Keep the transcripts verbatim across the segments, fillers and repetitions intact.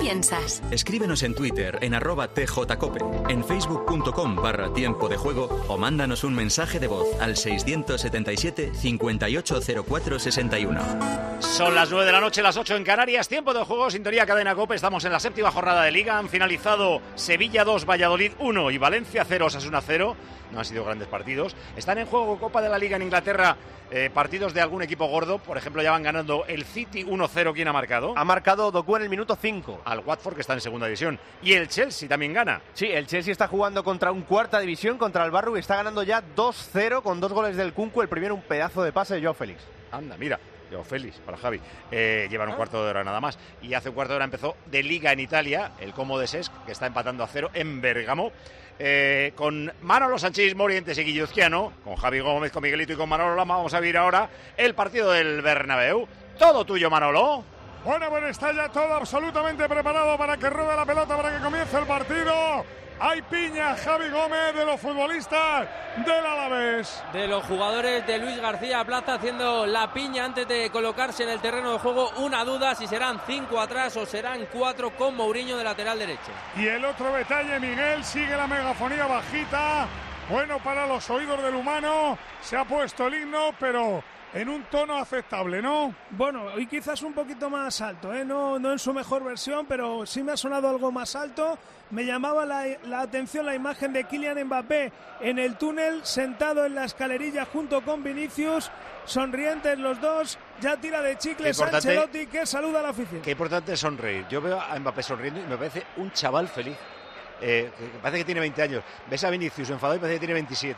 piensas. Escríbenos en Twitter en arroba tjcope, en facebook.com barra tiempo de juego o mándanos un mensaje de voz al seiscientos setenta y siete, cincuenta y ocho cero cuatro sesenta y uno. Son las nueve de la noche, las ocho en Canarias, tiempo de juego, sintonía Cadena COPE. Estamos en la séptima jornada de Liga. Han finalizado Sevilla dos, Valladolid uno y Valencia cero, Osasuna cero. No han sido grandes partidos. Están en juego Copa de la Liga en Inglaterra, eh, partidos de algún equipo gordo. Por ejemplo, ya van ganando el City uno cero. ¿Quién ha marcado? Ha marcado Doku en el minuto cinco. Al Watford, que está en segunda división. Y el Chelsea también gana. Sí, el Chelsea está jugando contra un cuarta división, contra el Barrow, y está ganando ya dos cero con dos goles del Kunku. El primero un pedazo de pase de Joao Félix. Anda, mira. Joao Félix, para Javi. Eh, llevan un cuarto de hora nada más. Y hace un cuarto de hora empezó de Liga en Italia, el Como de Sesc, que está empatando a cero en Bergamo. Eh, con Manolo Sánchez, Morientes y Guilluzquiano, con Javi Gómez, con Miguelito y con Manolo Lama, vamos a vivir ahora el partido del Bernabéu. Todo tuyo, Manolo. Bueno, pues está ya todo absolutamente preparado para que ruede la pelota, para que comience el partido. Hay piña, Javi Gómez, de los futbolistas del Alavés. De los jugadores de Luis García Plaza haciendo la piña antes de colocarse en el terreno de juego. Una duda si serán cinco atrás o serán cuatro con Mourinho de lateral derecho. Y el otro detalle, Miguel, sigue la megafonía bajita. Bueno, para los oídos del humano, se ha puesto el himno, pero en un tono aceptable, ¿no? Bueno, hoy quizás un poquito más alto, ¿eh? No, no en su mejor versión, pero sí me ha sonado algo más alto. Me llamaba la, la atención la imagen de Kylian Mbappé en el túnel, sentado en la escalerilla junto con Vinicius, sonrientes los dos, ya tira de chicles Ancelotti, que saluda a la afición. Qué importante es sonreír. Yo veo a Mbappé sonriendo y me parece un chaval feliz. Eh, que parece que tiene veinte años. Ves a Vinicius enfadado y parece que tiene veintisiete.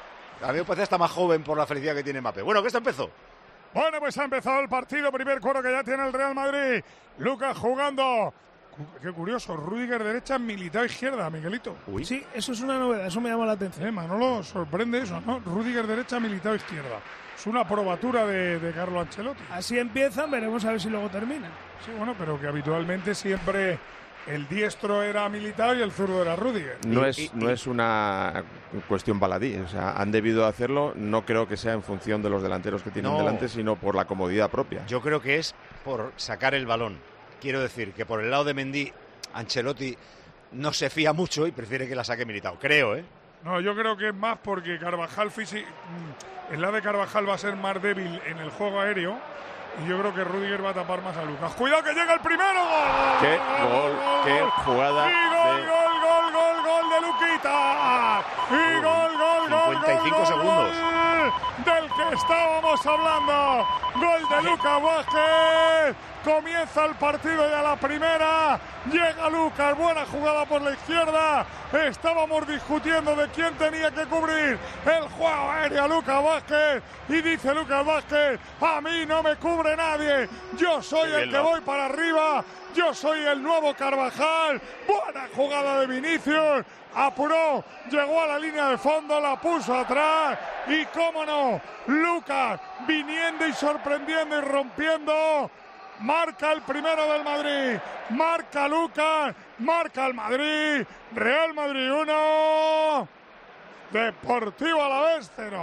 A mí me parece hasta más joven por la felicidad que tiene Mbappé. Bueno, que esto empezó. Bueno, pues ha empezado el partido, primer cuarto que ya tiene el Real Madrid. Lucas jugando. Qué curioso, Rüdiger derecha, Militao izquierda, Miguelito. Uy. Sí, eso es una novedad, eso me llama la atención. Eh, Manolo, sorprende eso, ¿no? Rüdiger derecha, Militao izquierda. Es una probatura de, de Carlo Ancelotti. Así empiezan, veremos a ver si luego terminan. Sí, bueno, pero que habitualmente siempre el diestro era Militao y el zurdo era Rüdiger. No y, es, y, no es una cuestión baladí, o sea, han debido hacerlo, no creo que sea en función de los delanteros que tienen no, delante, sino por la comodidad propia. Yo creo que es por sacar el balón. Quiero decir que por el lado de Mendy, Ancelotti no se fía mucho y prefiere que la saque Militao, creo, ¿eh? No, yo creo que es más porque Carvajal, el lado de Carvajal va a ser más débil en el juego aéreo. Y yo creo que Rüdiger va a tapar más a Lucas. ¡Cuidado que llega el primero! ¡Gol! ¡Qué gol! ¡Qué jugada! ¡Y gol, de... gol, gol, gol, gol de Luquita! ¡Y gol, gol, gol, cincuenta y cinco gol, segundos! Gol del que estábamos hablando. ¡Gol de Lucas Vázquez! Comienza el partido ya la primera. Llega Lucas, buena jugada por la izquierda. Estábamos discutiendo de quién tenía que cubrir el juego aéreo a Lucas Vázquez. Y dice Lucas Vázquez, a mí no me cubre nadie. Yo soy el que voy para arriba. Yo soy el nuevo Carvajal. Buena jugada de Vinicius. Apuró, llegó a la línea de fondo, la puso atrás. Y cómo no, Lucas viniendo y sorprendiendo y rompiendo. Marca el primero del Madrid, marca Lucas, marca el Madrid, Real Madrid uno, Deportivo Alavés cero.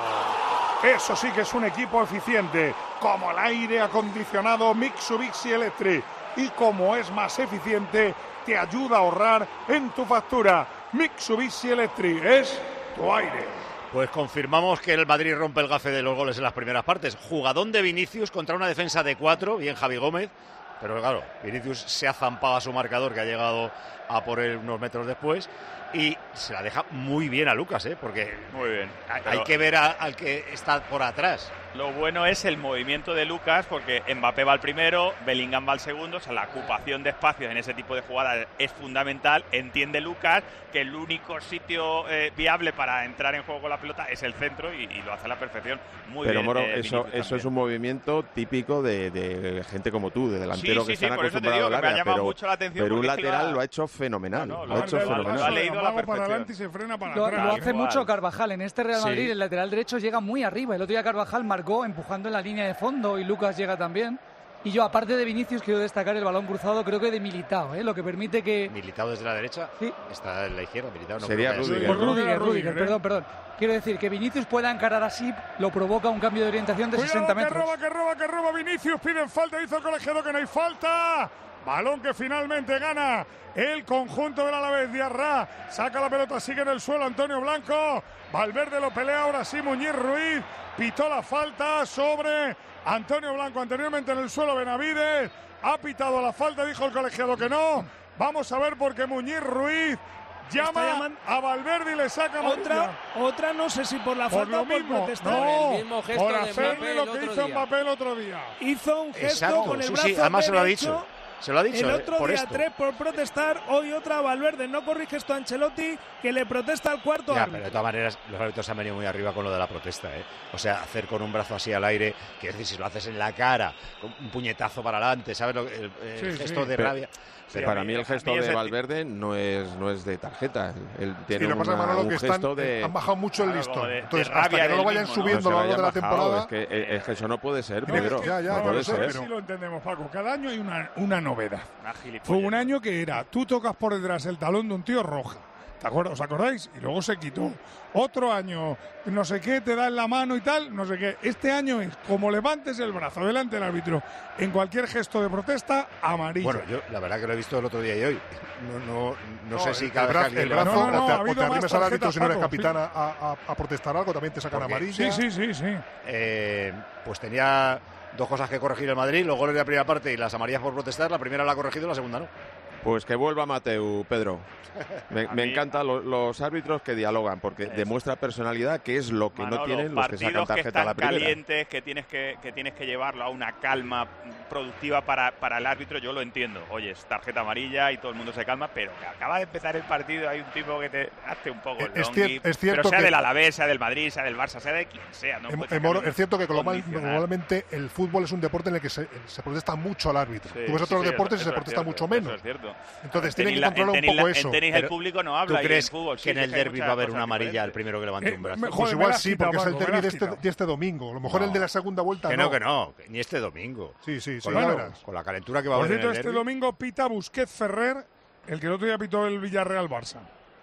Eso sí que es un equipo eficiente, como el aire acondicionado Mitsubishi Electric, y como es más eficiente, te ayuda a ahorrar en tu factura. Mitsubishi Electric es tu aire. Pues confirmamos que el Madrid rompe el gafe de los goles en las primeras partes. Jugadón de Vinicius contra una defensa de cuatro, bien Javi Gómez, pero claro, Vinicius se ha zampado a su marcador, que ha llegado a por él unos metros después, y se la deja muy bien a Lucas, ¿eh? Porque muy bien, hay, hay que ver a, al que está por atrás. Lo bueno es el movimiento de Lucas, porque Mbappé va al primero, Bellingham va al segundo, o sea, la ocupación de espacios en ese tipo de jugadas es fundamental. Entiende Lucas que el único sitio eh, viable para entrar en juego con la pelota es el centro, y, y lo hace a la perfección. Muy Pero bien. Moro, eh, eso, eso es un movimiento típico de, de gente como tú, de delantero sí, sí, que están sí, acostumbrados al área, pero, mucho la atención pero un lateral iba... lo ha hecho fenomenal. No, no, lo, lo ha hecho lo, fenomenal. Lo ha leído a la perfección. Para adelante y se frena para lo, atrás. Lo hace igual. mucho Carvajal. En este Real Madrid, sí. El lateral derecho llega muy arriba. El otro día Carvajal marcó empujando en la línea de fondo y Lucas llega también. Y yo, aparte de Vinicius, quiero destacar el balón cruzado, creo que de Militao, ¿eh? Lo que permite que... Militao desde la derecha, sí. Está en la izquierda, Militao no. Sería Rüdiger, Por ¿no? Rüdiger, Rüdiger, perdón, perdón. Quiero decir que Vinicius pueda encarar así, lo provoca un cambio de orientación de Cuidado, sesenta metros. que roba, que roba, que roba Vinicius, piden falta, hizo el colegiado que no hay falta. Balón que finalmente gana el conjunto del Alavés. Diarra saca la pelota, sigue en el suelo Antonio Blanco. Valverde lo pelea ahora sí. Muñiz Ruiz pitó la falta sobre Antonio Blanco. Anteriormente en el suelo Benavides ha pitado la falta, dijo el colegiado que no. Vamos a ver porque Muñiz Ruiz llama a Valverde y le saca otra, otra no sé si por la por falta lo o por mismo, protestar. no, el mismo gesto por de hacerle Mbappé lo el que otro hizo día. Mbappé el otro día. Hizo un gesto Exacto, con el sí, brazo sí, además se lo ha derecho. dicho. Se lo ha dicho, el eh, otro por día esto. tres por protestar, hoy otra a Valverde. No corrige esto a Ancelotti, que le protesta al cuarto Ya, árbitro. pero de todas maneras, los árbitros han venido muy arriba con lo de la protesta, ¿eh? O sea, hacer con un brazo así al aire, que es decir, si lo haces en la cara, con un puñetazo para adelante, ¿sabes? Lo, el, el Sí, gesto sí. de Pero- rabia. Sí, Pero para a mí el gesto a mí de ese- Valverde no es, no es de tarjeta. Él tiene Y lo que pasa, una- Manolo, un que están, gesto de... han bajado mucho el Claro, listón. como de- de Entonces, rabia hasta que no lo del vayan mismo, ¿no? subiendo a lo No se largo de la lo hayan bajado, temporada. es que, eh, es que eso no puede ser, No, Pedro. es que ya, ya, no ya puede lo sé, ser. pero- Sí lo entendemos, Paco. Cada año hay una, una novedad. Una gilipollez. Fue un año que era, tú tocas por detrás el talón de un tío roja. ¿Te acuerdas? ¿Os acordáis? Y luego se quitó. Otro año, no sé qué, te da en la mano y tal, no sé qué. Este año es como levantes el brazo delante del árbitro en cualquier gesto de protesta, amarillo. Bueno, yo la verdad que lo he visto el otro día y hoy. No, no, no, No, sé el- si el cada vez brazo, que alguien el le brazo, No, no, no, o te, ha o habido te más arrimes al árbitro tarjetas, si no eres Paco, capitán sí. a, a- a protestar algo, también te sacan Porque- amarilla. sí, sí, sí, sí. eh, pues tenía dos cosas que corregir el Madrid, los goles de la primera parte y las amarillas por protestar. La primera la ha corregido, la segunda no. Pues que vuelva Mateu, Pedro. Me, A me mí- encantan lo- los árbitros que dialogan, porque Eso. demuestra personalidad, que es lo que Manolo, no tienen los que sacan partidos que tarjeta a la están primera. calientes, que tienes que, que tienes que llevarlo a una calma productiva para, para el árbitro, yo lo entiendo. Oye, es tarjeta amarilla y todo el mundo se calma, pero que acaba de empezar el partido, hay un tipo que te hace un poco el Es longui, cier- es cierto pero sea que- del Alavés, sea del Madrid, sea del Barça, sea de quien sea. No En- puedes en sacarle Moro, un es cierto que global- condicional. globalmente el fútbol es un deporte en el que se, se protesta mucho al árbitro. Sí, Tú ves sí, otros sí, deportes y eso se es protesta cierto, mucho eso menos. es cierto. Entonces En tienen que tenis la- controlar en un poco tenis la- eso. En tenis Pero el público no habla ¿Tú y en crees fútbol que sí, en el que hay derbi muchas va a haber cosas una amarilla diferentes. al primero que levante Eh, un brazo? me- Pues Joder, me igual la has sí, quitado, porque es el Paco, me derbi la has de este, quitado. de este domingo. A lo mejor No. el de la segunda vuelta Que no. no, que no, que ni este domingo. Sí, sí, sí, Con, ya la, verás. con la calentura que va a Por haber en cierto, el este derbi. domingo pita Busquets Ferrer, el que el otro día pitó el Villarreal-Barça.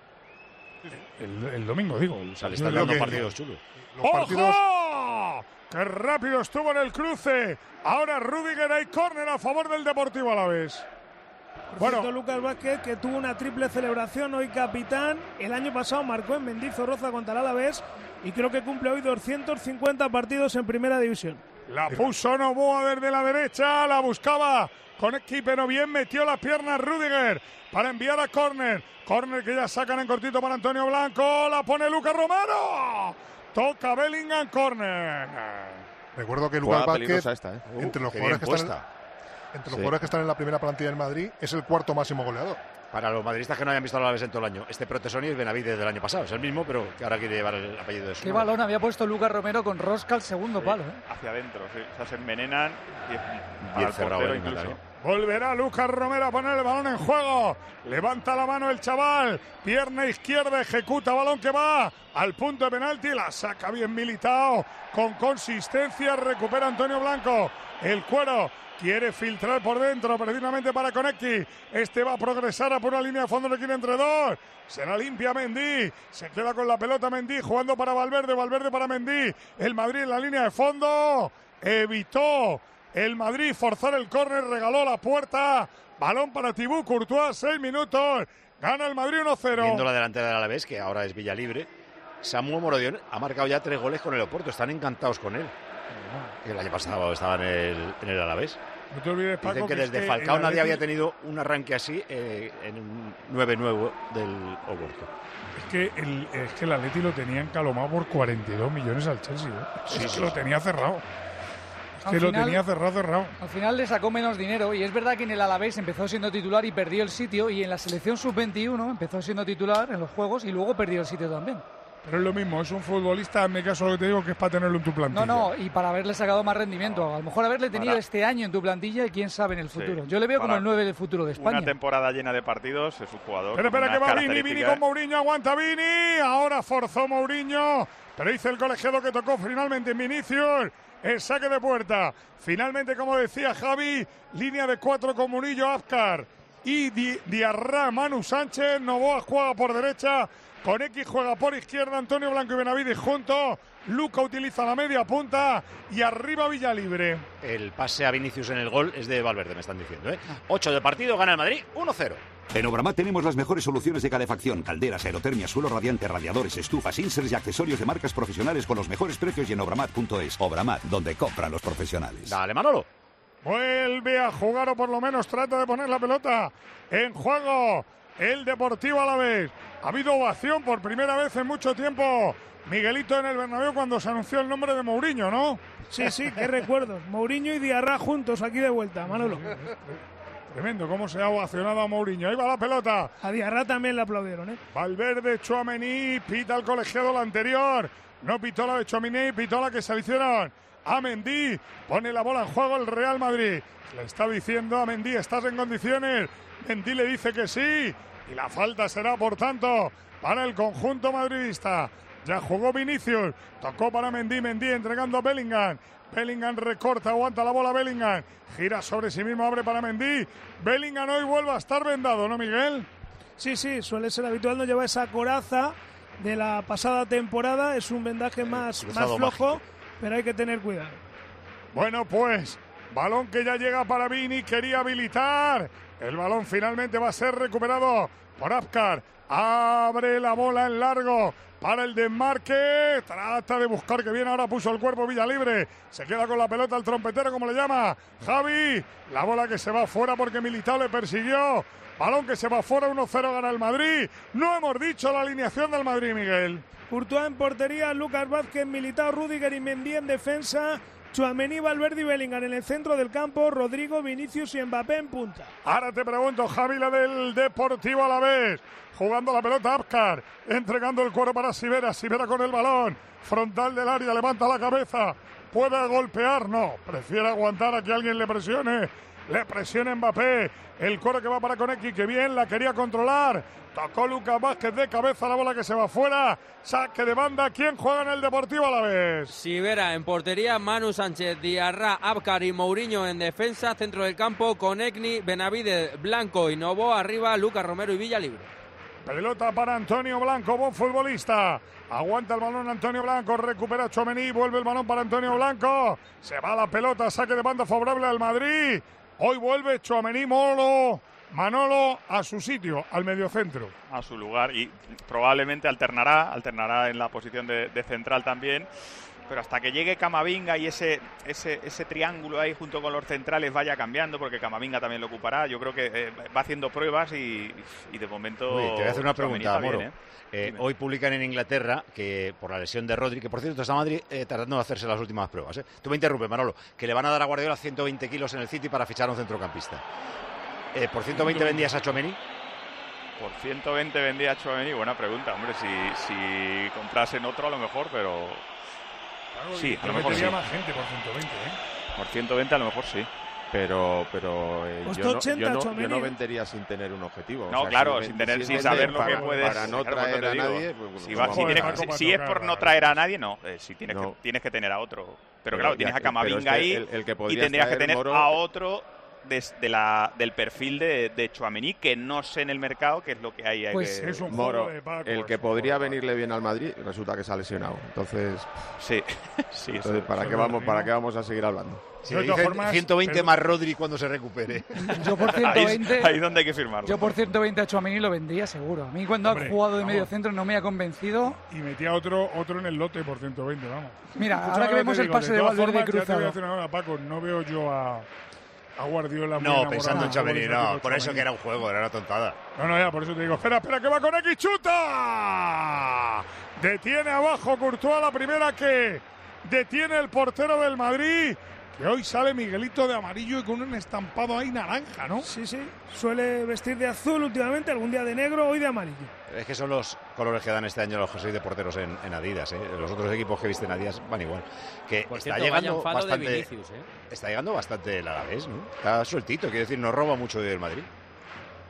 El, el domingo, digo. el O sea, le partido están de- dando que- partidos chulos. Los partidos. ¡Ojo! ¡Qué rápido estuvo en el cruce! Ahora Rüdiger, hay córner a favor del Deportivo Alavés. Bueno, Bueno, Lucas Vázquez, que tuvo una triple celebración, hoy capitán. El año pasado marcó en Mendizorroza contra el Alavés y creo que cumple hoy doscientos cincuenta partidos en Primera División. la puso Novoa desde la derecha, la buscaba con Equi, pero bien metió las piernas Rüdiger para enviar a córner. Córner que ya sacan en cortito para Antonio Blanco, la pone Lucas Romero. Toca Bellingham, córner. Recuerdo que Lucas Jugada Vázquez, peligrosa esta, ¿eh? entre los Qué jugadores que bien están en- puesta. entre los Sí. jugadores que están en la primera plantilla del Madrid, es el cuarto máximo goleador. Para los madridistas que no hayan visto a la Alavés en todo el año, este Protesoni es Benavides del año pasado. Es el mismo, pero que ahora quiere llevar el apellido de su Qué madre. balón había puesto Lucas Romero con rosca al segundo Sí, palo. ¿eh? Hacia adentro, sí. O sea, se envenenan y es para Bien el cerrado portero Bellingham incluso. también. Volverá Lucas Romero a poner el balón en juego. Levanta la mano el chaval. Pierna izquierda, ejecuta balón que va al punto de penalti. La saca bien Militao con consistencia. Recupera Antonio Blanco. El cuero quiere filtrar por dentro, precisamente para Konecki. Este va a progresar a por una línea de fondo, le quiere entre dos. Se la limpia Mendy. Se queda con la pelota Mendy jugando para Valverde. Valverde para Mendy. El Madrid en la línea de fondo. Evitó el Madrid forzar el córner, regaló la puerta. Balón para Thibaut Courtois, seis minutos. Gana el Madrid uno cero. Viendo la delantera del Alavés, que ahora es Villalibre, Samu Morodion ha marcado ya tres goles con el Oporto. Están encantados con él. Que el año pasado estaba en el, en el Alavés. No te olvides, Paco, Dicen que es desde que Falcao el nadie Atleti- había tenido un arranque así eh, en un nueve nueve del Oporto. Es que el, es que el Atleti lo tenía encalomado por cuarenta y dos millones al Chelsea. ¿eh? Sí, es que sí, lo sí. tenía cerrado. Es Al que lo final- tenía cerrado, cerrado. Al final le sacó menos dinero y es verdad que en el Alavés empezó siendo titular y perdió el sitio, y en la selección sub veintiuno empezó siendo titular en los juegos y luego perdió el sitio también. Pero es lo mismo, es un futbolista, en mi caso lo que te digo, que es para tenerlo en tu plantilla. No, no, y para haberle sacado más rendimiento. A lo mejor haberle tenido Para- este año en tu plantilla y quién sabe en el Sí. futuro. Yo le veo como Para el nueve del futuro de España. Una temporada llena de partidos, es un jugador. Pero con espera que unas va Vini, Vini características- con Mourinho, aguanta Vini. Ahora forzó Mourinho, pero dice el colegiado que tocó finalmente en Vinicius. El saque de puerta. Finalmente, como decía Javi, línea de cuatro con Murillo, Azcar y Di- Diarra, Manu Sánchez. Novoa juega por derecha Con X juega por izquierda Antonio Blanco y Benavides juntos. Luca utiliza la media punta y arriba Villalibre. El pase a Vinicius en el gol es de Valverde, me están diciendo. ¿eh? ocho de partido, gana el Madrid uno cero. En Obramat tenemos las mejores soluciones de calefacción, calderas, aerotermia, suelo radiante, radiadores, estufas, inserts y accesorios de marcas profesionales con los mejores precios y en obramat punto es. Obramat, donde compran los profesionales. Dale, Manolo. Vuelve a jugar o por lo menos trata de poner la pelota en juego. El Deportivo Alavés. Ha habido ovación por primera vez en mucho tiempo, Miguelito, en el Bernabéu cuando se anunció el nombre de Mourinho, ¿no? Sí, sí, qué recuerdos. Mourinho y Diarra juntos aquí de vuelta, Manolo. Tremendo cómo se ha ovacionado a Mourinho. Ahí va la pelota. A Diarra también le aplaudieron, ¿eh? Valverde, Tchouaméni, pita el colegiado la anterior. No pitó la de Tchouaméni, pitó la que se le hicieron a Mendy. Pone la bola en juego el Real Madrid. Le está diciendo a Mendy, ¿estás en condiciones? Mendy le dice que sí. Y la falta será, por tanto, para el conjunto madridista. Ya jugó Vinicius. Tocó para Mendy. Mendy entregando a Bellingham. Bellingham recorta, aguanta la bola Bellingham. Gira sobre sí mismo, abre para Mendy. Bellingham hoy vuelve a estar vendado, ¿no, Miguel? Sí, sí, suele ser habitual. No lleva esa coraza de la pasada temporada. Es un vendaje más, más flojo, mágico. Pero hay que tener cuidado. Bueno, pues, balón que ya llega para Vini. Quería habilitar. El balón finalmente va a ser recuperado por Abkar. Abre la bola en largo para el desmarque. Trata de buscar, que bien ahora puso el cuerpo Villalibre. Se queda con la pelota el trompetero, como le llama Javi. La bola que se va fuera porque Militao le persiguió. Balón que se va fuera, uno cero gana el Madrid. No hemos dicho la alineación del Madrid, Miguel. Courtois en portería, Lucas Vázquez, Militao, Rüdiger y Mendy en defensa. Tchouaméni, Valverde y Bellingham en el centro del campo, Rodrigo, Vinicius y Mbappé en punta. Ahora te pregunto, Javi, la del Deportivo Alavés, jugando la pelota Abkar, entregando el cuero para Sivera, Sivera con el balón, frontal del área, levanta la cabeza, puede golpear, no, prefiere aguantar a que alguien le presione, le presiona Mbappé, el cuero que va para Konecki, que bien, la quería controlar, tocó Lucas Vázquez de cabeza, la bola que se va fuera, saque de banda. ¿Quién juega en el Deportivo Alavés? Sivera en portería, Manu Sánchez, Diarra, Abkar y Mourinho en defensa, centro del campo, Konechny, Benavides, Blanco y Novoa, arriba Lucas Romero y Villalibre. Pelota para Antonio Blanco, buen futbolista. Aguanta el balón Antonio Blanco, recupera Tchouaméni, vuelve el balón para Antonio Blanco. Se va la pelota, saque de banda favorable al Madrid. Hoy vuelve Tchouaméni, Molo. Manolo a su sitio, al mediocentro. A su lugar y probablemente alternará, alternará en la posición de, de central también. Pero hasta que llegue Camavinga y ese, ese, ese triángulo ahí junto con los centrales vaya cambiando, porque Camavinga también lo ocupará. Yo creo que eh, va haciendo pruebas y, y de momento... Uy, te voy a hacer una pregunta, Moro. Bien, ¿eh? Eh, hoy publican en Inglaterra que por la lesión de Rodri, que por cierto está Madrid eh, tratando de hacerse las últimas pruebas. ¿eh? Tú me interrumpes, Manolo, que le van a dar a Guardiola ciento veinte kilos en el City para fichar a un centrocampista. Eh, ¿Por ciento veinte vendías a Tchouaméni? Por ciento veinte vendía a Tchouaméni, buena pregunta. Hombre, si, si comprasen otro a lo mejor, pero... Claro, sí, a lo yo mejor sí. más gente por ciento veinte, ¿eh? Por ciento veinte a lo mejor sí. Pero, pero eh, Pues yo, no, ochenta, yo, no, yo Tchouaméni. no vendería sin tener un objetivo. No, O sea, claro, si sin ven- tener, si sin vender saber lo para, que puedes... para no claro, pues traer te a digo, nadie. Pues, Si, pues, va- vamos si a tienes- ver. si- si es por no traer a nadie, no. Eh, si tienes, No. que, tienes que tener a otro. Pero, Pero claro, ya, tienes a pero Camavinga es que ahí el- el que y podrías tendrías que traer, tener Moro, a otro desde la, del perfil de, de Tchouaméni, que no sé en el mercado qué es lo que hay. hay Pues que... Es un Moro, juego de Paco, el es que un podría juego de venirle bien al Madrid resulta que se ha lesionado. Entonces, Sí, sí, eso. entonces ¿para eso qué es vamos, lo para mismo. qué vamos a seguir hablando? Si De le todas dicen formas, ciento veinte pero- más Rodri cuando se recupere. Yo por Ahí, ciento veinte, ahí es donde hay que firmarlo. yo por ciento veinte a Tchouaméni lo vendría seguro. A mí cuando Hombre, ha jugado de vamos. medio centro no me ha convencido. Y metía otro, otro en el lote por ciento veinte, vamos. Mira, Escucha, ahora que te vemos el digo, pase de todas Valverde formas, ya te voy a cruzado. decir una cosa, Paco, no veo yo a, a Guardiola muy No, enamorado pensando en del Tchouaméni, futbolista no. tipo Por eso Tchouaméni. que era un juego, era una tontada. No, no, ya, por eso te digo, espera, espera, que va con X, chuta. Detiene abajo Courtois, la primera que detiene el portero del Madrid, que hoy sale Miguelito de amarillo y con un estampado ahí naranja, ¿no? Sí, sí. Suele vestir de azul últimamente, algún día de negro, hoy de amarillo. Es que son los colores que dan este año los jerseys de porteros en, en Adidas. ¿eh? Los otros equipos que visten Adidas van igual. Que Por está cierto, llegando vaya enfado de bastante, Vinicius, ¿eh? está llegando bastante el Alavés, ¿no? Está sueltito, quiero decir, no roba mucho del Madrid.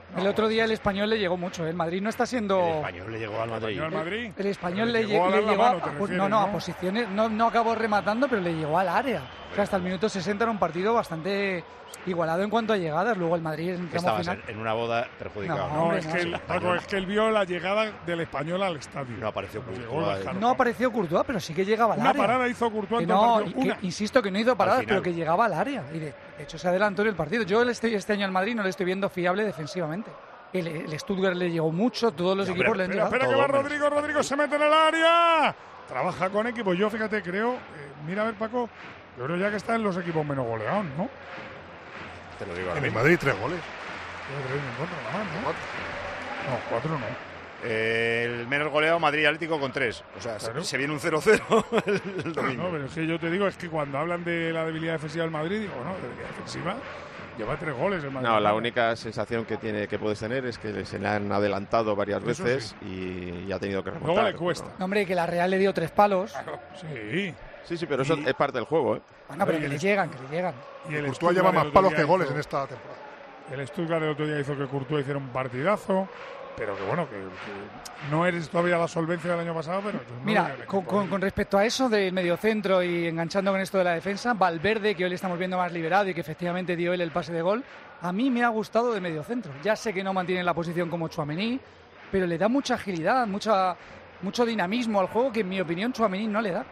El otro día el Español le llegó mucho. ¿eh? El Madrid no está siendo... El Español le llegó al Madrid. ¿El Madrid? El Español le, llegó, lle- a le llegó a, mano, a- refieres, no, no, ¿no? a posiciones, no, no acabó rematando, pero le llegó al área. O sea, hasta el minuto sesenta era un partido bastante igualado en cuanto a llegadas. Luego el Madrid en tramo Estabas final. en, en una boda perjudicado. No, No, hombre, es, no, que sí. el, Paco, es que él vio la llegada del Español al estadio. No apareció Cuando Courtois, llegó la eh. Jaro. No apareció Courtois, pero sí que llegaba al Una área. parada hizo Courtois Que en todo no, el partido. y que- Una. insisto que no hizo paradas, final. pero que llegaba al área. Y de, de hecho se adelantó en el partido. Yo le estoy, este año al Madrid no le estoy viendo fiable defensivamente. El, el Stuttgart le llegó mucho, todos los No, equipos pero- le han Espera, llegado. espera que va Todo, Rodrigo, Rodrigo se mete en el área. Trabaja con equipos. Yo, fíjate, creo, eh, mira a ver, Paco, yo creo ya que está en los equipos menos goleados, ¿no? Te lo digo ahora En el mismo. Madrid tres goles. Yo creo que cuatro nada más, ¿no? No, cuatro no. Eh, el menos goleado Madrid Atlético con tres. O sea, Claro. se, se viene un cero cero el domingo. No, pero es que yo te digo, es que cuando hablan de la debilidad defensiva del Madrid, digo, no, debilidad defensiva, lleva tres goles el Madrid. No, la única sensación que tiene que puedes tener es que se le han adelantado varias Eso veces y, y ha tenido que remontar. Luego le cuesta. No, hombre, que la Real le dio tres palos. Sí. Sí, sí, pero eso Y- es parte del juego, ¿eh? Bueno, pero que le llegan, que le llegan. Y el Courtois Stuttgart lleva el más otro palos día que goles hizo- en esta temporada. El Stuttgart el otro día hizo que Courtois hiciera un partidazo, pero que bueno, que, que no eres todavía la solvencia del año pasado, pero... yo no Mira, veo el con, equipo con- ahí. con respecto a eso del mediocentro y enganchando con esto de la defensa, Valverde, que hoy le estamos viendo más liberado y que efectivamente dio él el pase de gol, a mí me ha gustado de mediocentro. Ya sé que no mantiene la posición como Tchouaméni, pero le da mucha agilidad, mucha, mucho dinamismo al juego que en mi opinión Tchouaméni no le da.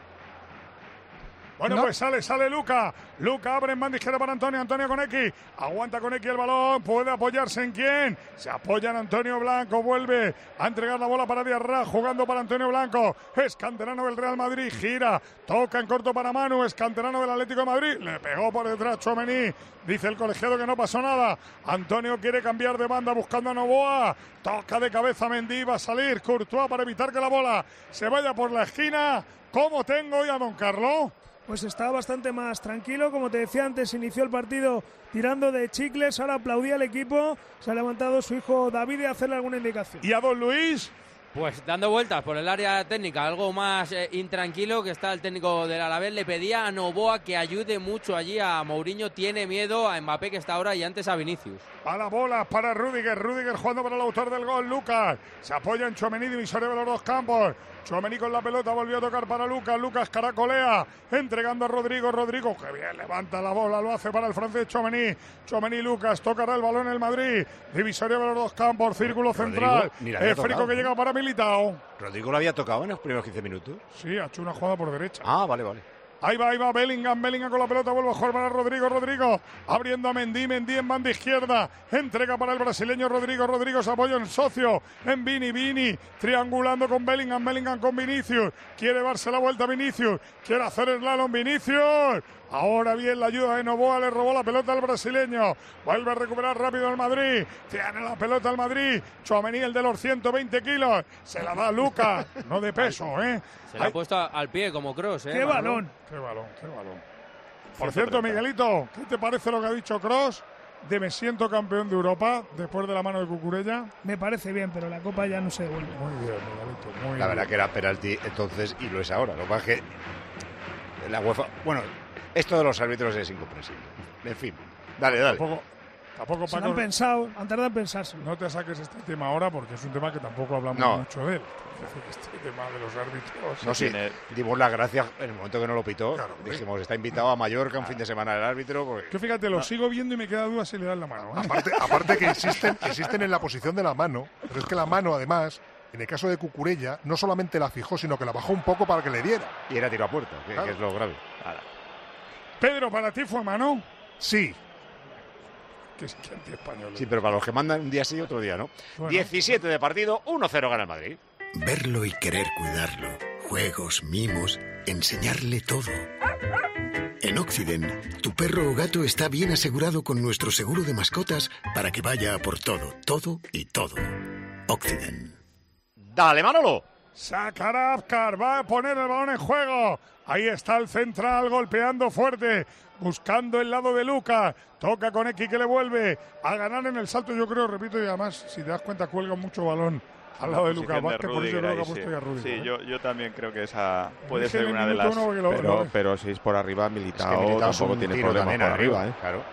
Bueno, ¿No? pues sale, sale Luca. Luca abre en banda izquierda para Antonio. Antonio con X. Aguanta con X el balón. Puede apoyarse en quién. Se apoya en Antonio Blanco. Vuelve a entregar la bola para Diarra. Jugando para Antonio Blanco. Es canterano del Real Madrid. Gira. Toca en corto para Manu. Es canterano del Atlético de Madrid. Le pegó por detrás Tchouaméni. Dice el colegiado que no pasó nada. Antonio quiere cambiar de banda buscando a Novoa. Toca de cabeza Mendy. Va a salir Courtois para evitar que la bola se vaya por la esquina. ¿Cómo tengo hoy a Don Carlos? Pues está bastante más tranquilo, como te decía antes, inició el partido tirando de chicles, ahora aplaudía al equipo, se ha levantado su hijo David a hacerle alguna indicación. ¿Y a Don Luis? Pues dando vueltas por el área técnica, algo más eh, intranquilo que está el técnico del Alavés. Le pedía a Novoa que ayude mucho allí a Mourinho. Tiene miedo a Mbappé que está ahora y antes a Vinicius. A la bola para Rüdiger. Rüdiger jugando para el autor del gol, Lucas. Se apoya en Tchouaméni, divisorio de los dos campos. Tchouaméni con la pelota, volvió a tocar para Lucas. Lucas caracolea, entregando a Rodrigo. Rodrigo, que bien, levanta la bola, lo hace para el francés Tchouaméni. Tchouaméni, Lucas, tocará el balón el Madrid. Divisorio de los dos campos, círculo Rodrigo, central. ni la había Es Frico tocado. que llega para Militao. Rodrigo lo había tocado en los primeros quince minutos. Sí, ha hecho una jugada por derecha. Ah, vale, vale. Ahí va, ahí va Bellingham, Bellingham con la pelota, vuelve a jugar para Rodrigo, Rodrigo, abriendo a Mendy, Mendy en banda izquierda, entrega para el brasileño Rodrigo, Rodrigo se apoya en socio, en Vini, Vini, triangulando con Bellingham, Bellingham con Vinicius, quiere darse la vuelta a Vinicius, quiere hacer el slalom Vinicius, ahora bien la ayuda de Novoa, le robó la pelota al brasileño, vuelve a recuperar rápido el Madrid, tiene la pelota el Madrid, Tchouaméni el de los ciento veinte kilos, se la da Lucas, no de peso, ¿eh? Se le ha puesto al pie como Kroos, ¿eh? ¡Qué Manolo? balón! Qué balón, qué balón. Por cierto, Miguelito, ¿qué te parece lo que ha dicho Kroos de me siento campeón de Europa después de la mano de Cucurella? Me parece bien, pero la copa ya no se devuelve. Muy bien, Miguelito, muy bien. La verdad que era penalti entonces y lo es ahora. Lo que pasa es que la UEFA... Bueno, esto de los árbitros es incomprensible. En fin, dale, dale. Tampoco, tampoco Se lo Paco, han pensado, han tardado en pensarse. no te saques este tema ahora porque es un tema que tampoco hablamos No. mucho de él. Es decir, este tema de los árbitros... No, sí, tiene- dimos las gracias en el momento que no lo pitó. Claro, hombre. Dijimos, está invitado a Mallorca un fin de semana el árbitro. Porque... Que fíjate, lo sigo viendo y me queda duda si le dan la mano. ¿eh? Aparte, aparte que insisten, insisten en la posición de la mano, pero es que la mano, además, en el caso de Cucurella, no solamente la fijó, sino que la bajó un poco para que le diera. Y era tiro a puerta, que, Claro. que es lo grave. Pedro, ¿para ti fue mano? Sí, Que es que anti-español. Sí, pero para los que mandan un día sí, otro día no. Bueno. diecisiete de partido, uno cero gana el Madrid. Verlo y querer cuidarlo. Juegos, mimos, enseñarle todo. En Occident, tu perro o gato está bien asegurado con nuestro seguro de mascotas para que vaya a por todo, todo y todo. Occident. Dale, Manolo. Sacará Apcar, va a poner el balón en juego. Ahí está el central golpeando fuerte, buscando el lado de Lucas. Toca con X que le vuelve a ganar en el salto, yo creo, repito, y además, si te das cuenta, cuelga mucho balón al lado de Lucas Posición de Vázquez, por eso yo Rüdiger creo que ha ahí, puesto sí. ya a Rüdiger. Sí, ¿eh? yo, yo también creo que esa puede Dije en ser el una de minuto las... uno que lo- Pero, lo- pero si es por arriba, Es que Militao Militao es tampoco un tiene tiro problemas también por arriba, ¿eh? Claro.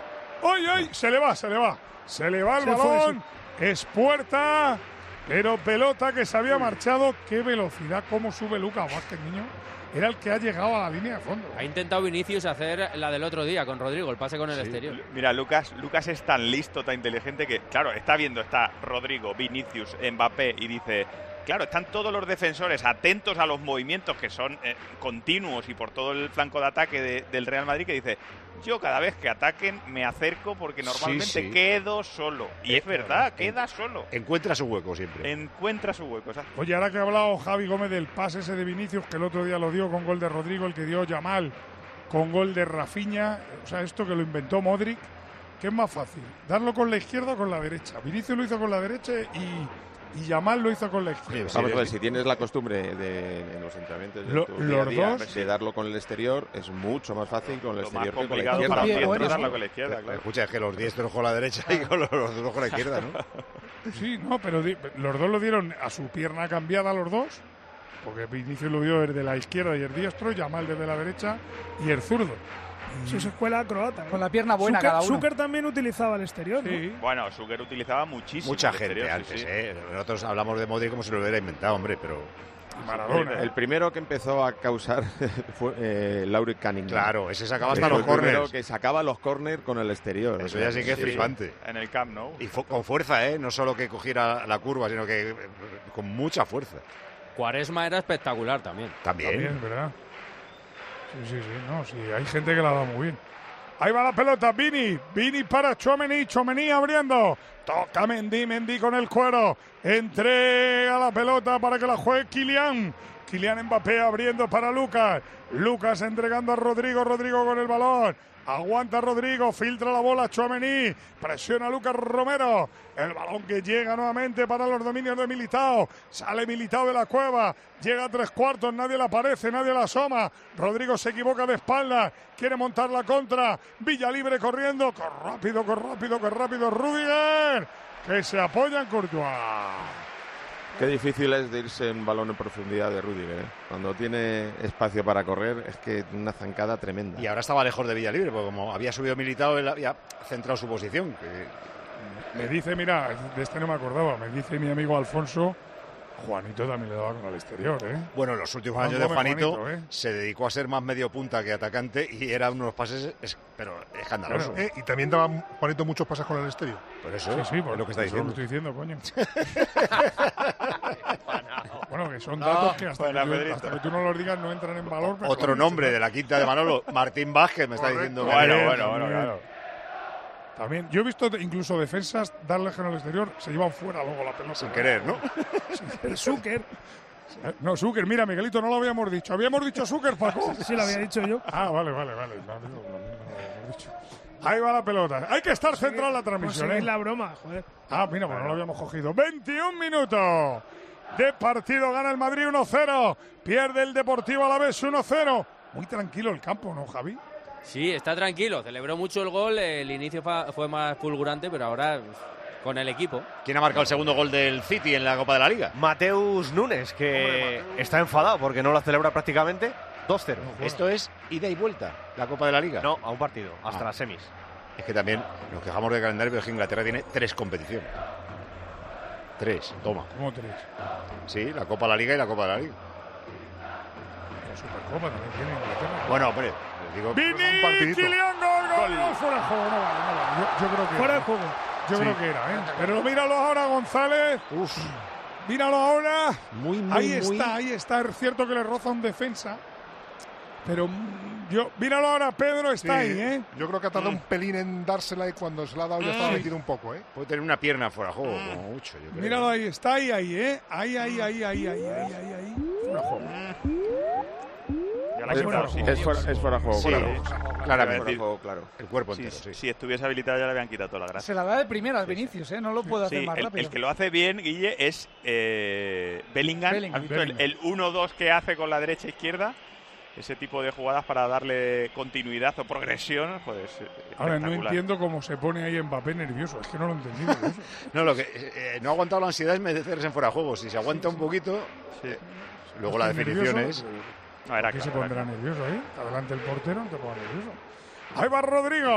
¡Ay, ay! Se le va, se le va. Se le va el Se balón. fue, Es puerta. Pero pelota que se había marchado. ¡Qué velocidad! ¿Cómo sube Lucas Vázquez, niño? Era el que ha llegado a la línea de fondo. Ha intentado Vinicius hacer la del otro día con Rodrigo, el pase con el Sí. exterior. Mira, Lucas, Lucas es tan listo, tan inteligente que, claro, está viendo, está Rodrigo, Vinicius, Mbappé y dice, claro, están todos los defensores atentos a los movimientos que son eh, continuos y por todo el flanco de ataque de, del Real Madrid, que dice, yo cada vez que ataquen me acerco porque normalmente Sí, sí. quedo solo. Y Eh, es verdad, eh, queda solo. Encuentra su hueco siempre. Encuentra su hueco. ¿Sabes? Oye, ahora que ha hablado Javi Gómez del pase ese de Vinicius, que el otro día lo dio con gol de Rodrigo, el que dio Yamal con gol de Rafinha, o sea, esto que lo inventó Modric, ¿qué es más fácil? ¿Darlo con la izquierda o con la derecha? Vinicius lo hizo con la derecha y, y Yamal lo hizo con la izquierda. Vamos a ver, si tienes la costumbre de en los entrenamientos de Lo- tu día a los día, dos- de darlo con el exterior, es mucho más fácil con el Lo más exterior que con la complicado izquierda. para Bien, mí bueno, es darlo sí. con la izquierda, claro. Escucha, es que los diestros con la derecha y con los otros con la izquierda, ¿no? Sí, no, pero di- los dos lo dieron a su pierna cambiada, los dos, porque Vinicius lo dio desde la izquierda y el diestro, Yamal desde la derecha y el zurdo. Eso es escuela croata. ¿eh? Con la pierna buena Zucker, cada uno. Zucker también utilizaba el exterior, ¿no? Sí. Bueno, Suker utilizaba muchísimo. Mucha el gente exterior, antes, sí, sí. ¿eh? Nosotros hablamos de Modric como si lo hubiera inventado, hombre, pero... Maradona. El primero que empezó a causar fue eh, Laurent Cunningham. Claro, ese sacaba hasta Fue los el primero corners. que sacaba los corners con el exterior. Eso O sea, ya sí que es sí, flipante. En el Camp Nou. Y fu- con fuerza, ¿eh? No solo que cogiera la curva, sino que eh, con mucha fuerza. Cuaresma era espectacular también. También. También, ¿verdad? Sí, sí, sí, no, sí, hay gente que la da muy bien. Ahí va la pelota, Vini, Vini para Tchouaméni, Tchouaméni abriendo, toca Mendy, Mendy con el cuero, entrega la pelota para que la juegue Kylian, Kylian Mbappé abriendo para Lucas, Lucas entregando a Rodrigo, Rodrigo con el balón, aguanta Rodrigo, filtra la bola Tchouaméni, presiona a Lucas Romero, el balón que llega nuevamente para los dominios de Militao, sale Militao de la cueva, llega a tres cuartos, nadie le aparece, nadie la asoma, Rodrigo se equivoca de espalda, quiere montar la contra, Villa Libre corriendo, corre rápido, corre rápido, corre rápido, Rüdiger, que se apoya en Courtois. Qué difícil es de irse en balón en profundidad de Rüdiger, ¿eh? Cuando tiene espacio para correr, es que una zancada tremenda. Y ahora estaba lejos de Villalibre, porque como había subido Militao, él había centrado su posición. Que... Me dice, mira, de este no me acordaba, me dice mi amigo Alfonso, Juanito también le daba con el exterior, ¿eh? Bueno, en los últimos Juan años de Gómez, Juanito, Juanito, ¿eh? se dedicó a ser más medio punta que atacante y era unos pases, es- pero escandalosos. Eh, y también daba Juanito muchos pases con el exterior. Por eso, Sí, sí, es por lo que está eso diciendo. lo estoy diciendo, coño. Bueno, que son No, datos que hasta, buena, que tú, Pedrito. hasta que tú no los digas no entran en valor. pero Otro coño, nombre sí, de la quinta de Manolo, Martín Vázquez, me está Correcto. diciendo. Bueno, También, bueno, bueno, también. claro. También, yo he visto incluso defensas darle en el exterior, se llevan fuera luego la pelota. Sin querer, ¿no? El Zucker. No, Zucker, mira, Miguelito, no lo habíamos dicho. ¿Habíamos dicho Zucker, Paco? Sí, lo había dicho yo. Ah, vale, vale, vale. No, no, no, no, no lo habíamos dicho. Ahí va la pelota. Hay que estar centrado en la transmisión, Conseguís ¿eh? la broma, joder. Ah, mira, pues no lo habíamos cogido. veintiún minutos de partido. Gana el Madrid uno cero. Pierde el Deportivo Alavés uno cero. Muy tranquilo el campo, ¿no, Javi? Sí, está tranquilo. Celebró mucho el gol. El inicio fa- fue más fulgurante, pero ahora con el equipo. ¿Quién ha marcado el segundo gol del City en la Copa de la Liga? Mateus Nunes, que está enfadado porque no lo celebra prácticamente. dos cero. Esto es ida y vuelta, la Copa de la Liga. No, a un partido, hasta Ah. las semis. Es que también nos quejamos del calendario, pero es que Inglaterra tiene tres competiciones. Tres, toma. ¿Cómo tres? Sí, la Copa de la Liga y la Copa de la Liga. La Supercopa también tiene Inglaterra. Bueno, hombre, les digo... Vini, un partidito. Kylian, gol, gol, gol. Fuera de juego, no vale, no vale. Yo, yo creo que Fuera era. de juego. Yo Sí. creo que era, ¿eh? Pero míralo ahora, González. Uf, Míralo ahora. muy, muy, Ahí muy... está, ahí está. Es cierto que le roza un defensa. Pero mm, yo, míralo ahora, Pedro está Sí, ahí, ¿eh? Yo creo que ha tardado un pelín en dársela y cuando se la ha dado ya estaba Sí. metido un poco, ¿eh? Puede tener una pierna fuera de juego, como mucho, yo creo. Míralo ahí, está ahí, ahí, ¿eh? Ahí, ahí, ahí, ahí, ahí, ahí, ahí, ahí. Fuera de juego. Ya la ha Es, quitado, sí. es fuera, es fuera de juego, Sí, claro. claramente. Fuera de juego, claro. El cuerpo Si, entero, sí. si estuviese habilitado ya le habían quitado toda la gracia. Se la da de primera al Vinicius, ¿eh? No lo puede hacer Sí, más el, rápido. el que lo hace bien, Guille, es eh, Bellingham. Bellingham. ¿Has visto el- el uno dos que hace con la derecha e izquierda? Ese tipo de jugadas para darle continuidad o progresión, pues Ahora no espectacular. entiendo cómo se pone ahí Mbappé nervioso. Es que no lo he entendido. Eso. No, lo que eh, no ha aguantado la ansiedad es meterse en fuera de juego. Si se aguanta un poquito, eh, luego la Estoy definición nervioso. es... No, era ¿Qué se claro, era pondrá claro. nervioso ahí? Adelante el portero, no te pongas nervioso. Ahí va Rodrigo.